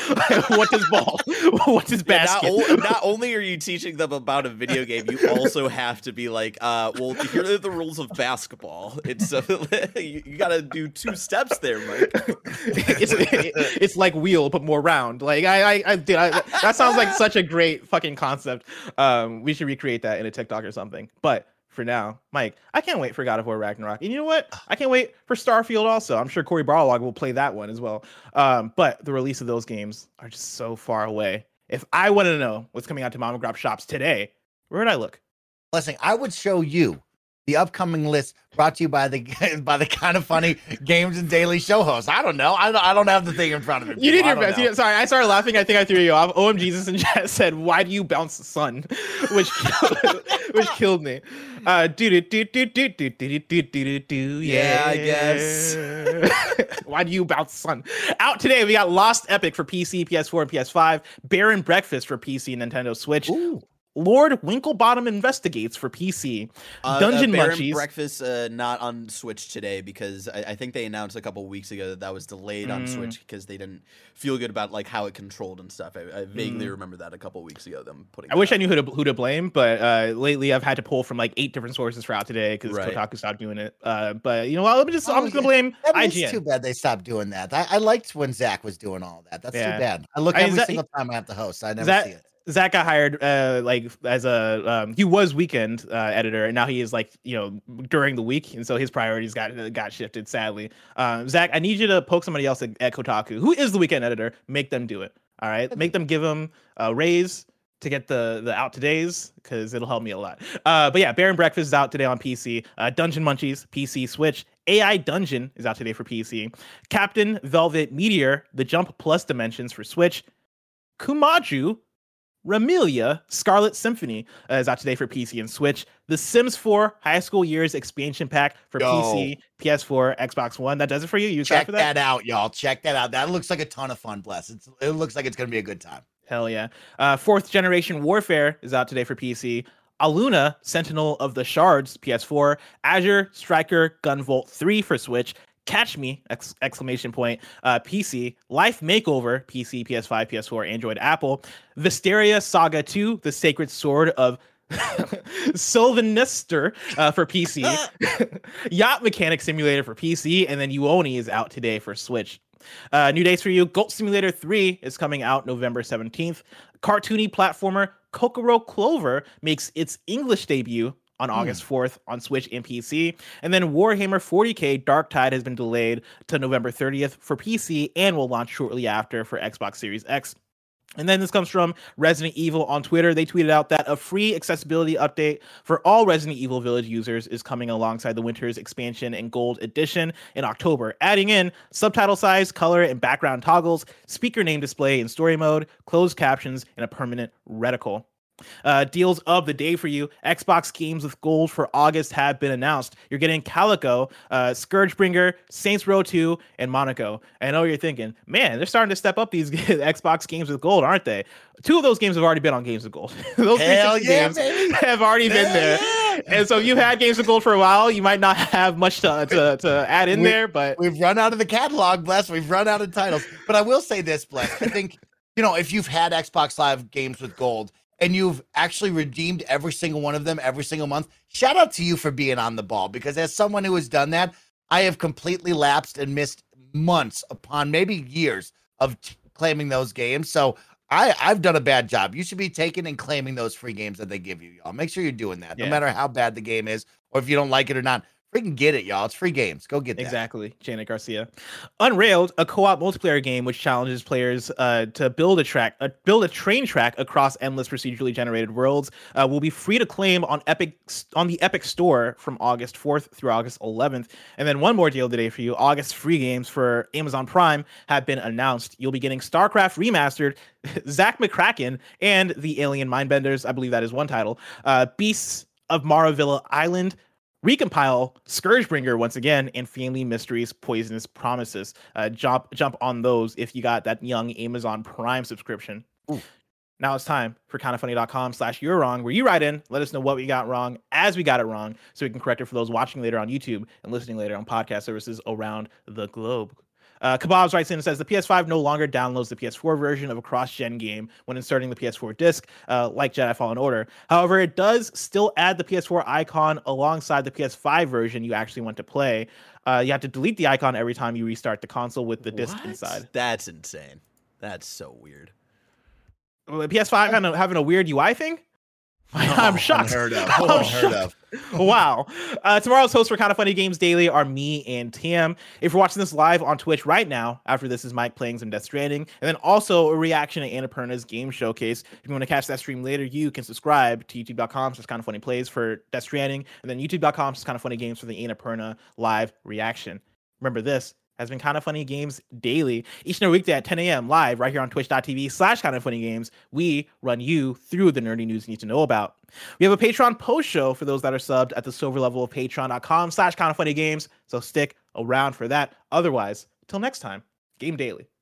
What is ball? What is Yeah, not, basket?" o- not only are you teaching them about a video game, you also have to be like, uh, well, here are the rules of basketball. It's uh, you, you got to do two steps there, Mike. it's it's like wheel but more round. Like I I, I, dude, I that sounds like such a great fucking concept. Um, we should recreate that in a TikTok or something. But for now, Mike, I can't wait for God of War Ragnarok. And you know what? I can't wait for Starfield also. I'm sure Cory Barlog will play that one as well. Um, but the release of those games are just so far away. If I want to know what's coming out to mom and grop shops today, where would I look? Blessing, I would show you The upcoming list brought to you by the by the Kind of Funny Games and Daily Show host. I don't know. I don't, I don't have the thing in front of me. You did your I don't best. know. You did- sorry, I started laughing. I think I threw you off. O M Jesus in chat said, "Why do you bounce the sun?" Which which killed me. Uh, do do do do do do do do do do. Yeah, I guess. Why do you bounce the sun? Out today, we got Lost Epic for P C, P S four, and P S five. Bear and Breakfast for P C, Nintendo Switch. Ooh. Lord Winklebottom Investigates for P C. Uh, Dungeon uh, Bear and Munchies. Breakfast uh, not on Switch today because I, I think they announced a couple weeks ago that that was delayed on Mm. Switch because they didn't feel good about like how it controlled and stuff. I, I vaguely Mm. remember that a couple weeks ago. Them putting. I that wish I out. knew who to who to blame, but uh, lately I've had to pull from like eight different sources for out today because Right. Kotaku stopped doing it. Uh, but you know what? Let me just Oh, I'm just gonna blame That is I G N. too bad they stopped doing that. I, I liked when Zach was doing all that. That's Yeah. too bad. I look I mean, every Zach- single time I have to host. I never Zach- see it. Zach got hired uh, like as a um, he was weekend uh, editor, and now he is like you know during the week, and so his priorities got got shifted. Sadly, um, Zach, I need you to poke somebody else at, at Kotaku who is the weekend editor. Make them do it. All right, make them give them a raise to get the the out todays because it'll help me a lot. Uh, but yeah, Bear and Breakfast is out today on P C. Uh, Dungeon Munchies P C, Switch. A I Dungeon is out today for P C. Captain Velvet Meteor, the Jump Plus Dimensions for Switch. Kumaju Ramelia Scarlet Symphony uh, is out today for P C and Switch. The Sims four High School Years expansion pack for Yo. P C, P S four, Xbox One. That does it for you. You excited Check for that? that? out, y'all. Check that out. That looks like a ton of fun, Bless. It's, it looks like it's going to be a good time. Hell yeah. Uh, fourth Generation Warfare is out today for P C. Aluna, Sentinel of the Shards, P S four. Azure Striker Gunvolt three for Switch. Catch Me! Ex- exclamation point. Uh, P C. Life Makeover, P C, P S five, P S four, Android, Apple. Visteria Saga two, The Sacred Sword of Sylvanester uh, for P C. Yacht Mechanic Simulator for P C. And then Uoni is out today for Switch. Uh, new dates for you. Goat Simulator three is coming out November seventeenth. Cartoony platformer Kokoro Clover makes its English debut on August fourth on Switch and P C. And then Warhammer forty K Dark Tide has been delayed to November thirtieth for P C and will launch shortly after for Xbox Series X. And then this comes from Resident Evil on Twitter. They tweeted out that a free accessibility update for all Resident Evil Village users is coming alongside the Winter's Expansion and Gold Edition in October, adding in subtitle size, color, and background toggles, speaker name display in story mode, closed captions, and a permanent reticle. Uh, deals of the day for you. Xbox games with gold for August have been announced. You're getting Calico, uh, Scourgebringer, Saints Row two, and Monaco. I know you're thinking, man, they're starting to step up these Xbox games with gold, aren't they? Two of those games have already been on Games with Gold. Those Hell three sixty yeah, games baby. have already been Hell there. yeah. And so if you've had Games with Gold for a while, you might not have much to, to, to add in We- there, but We've run out of the catalog, Bless. We've run out of titles. But I will say this, Bless. I think, you know, if you've had Xbox Live games with gold and you've actually redeemed every single one of them every single month, shout out to you for being on the ball. Because as someone who has done that, I have completely lapsed and missed months upon maybe years of t- claiming those games. So I, I've done a bad job. You should be taking and claiming those free games that they give you, y'all. Make sure you're doing that, Yeah. no matter how bad the game is or if you don't like it or not. Freaking get it, y'all. It's free games. Go get that. Exactly, Janet Garcia. Unrailed, a co-op multiplayer game which challenges players uh, to build a track, uh, build a train track across endless procedurally generated worlds, uh, will be free to claim on Epic on the Epic Store from August fourth through August eleventh. And then one more deal today for you: August free games for Amazon Prime have been announced. You'll be getting StarCraft Remastered, Zach McCracken, and the Alien Mindbenders. I believe that is one title. Uh, Beasts of Maravilla Island. Recompile Scourgebringer once again, and Family Mysteries Poisonous Promises. Uh, jump jump on those if you got that young Amazon Prime subscription. Ooh. Now it's time for kindoffunny.com slash you're wrong, where you write in, let us know what we got wrong as we got it wrong, so we can correct it for those watching later on YouTube and listening later on podcast services around the globe. Uh, Kebabs writes in and says the P S five no longer downloads the P S four version of a cross-gen game when inserting the P S four disc, uh, like Jedi Fallen Order. However, it does still add the P S four icon alongside the P S five version you actually want to play. Uh, you have to delete the icon every time you restart the console with the disc What? inside. That's insane. That's so weird. Well, the P S five having a, having a weird U I thing? I'm shocked. Unheard of. I'm Unheard shocked. of. Wow. Uh, tomorrow's hosts for Kind of Funny Games Daily are me and Tim. If you're watching this live on Twitch right now, after this is Mike playing some Death Stranding, and then also a reaction to Annapurna's game showcase. If you want to catch that stream later, you can subscribe to youtube.com slash kind of funny plays for Death Stranding, and then youtube.com slash kind of funny games for the Annapurna live reaction. Remember, this has been Kind of Funny Games Daily. Each and every weekday at ten a.m. live right here on twitch.tv slash kind of funny games. We run you through the nerdy news you need to know about. We have a Patreon post show for those that are subbed at the silver level of patreon.com slash kind of funny games. So stick around for that. Otherwise, till next time, Game Daily.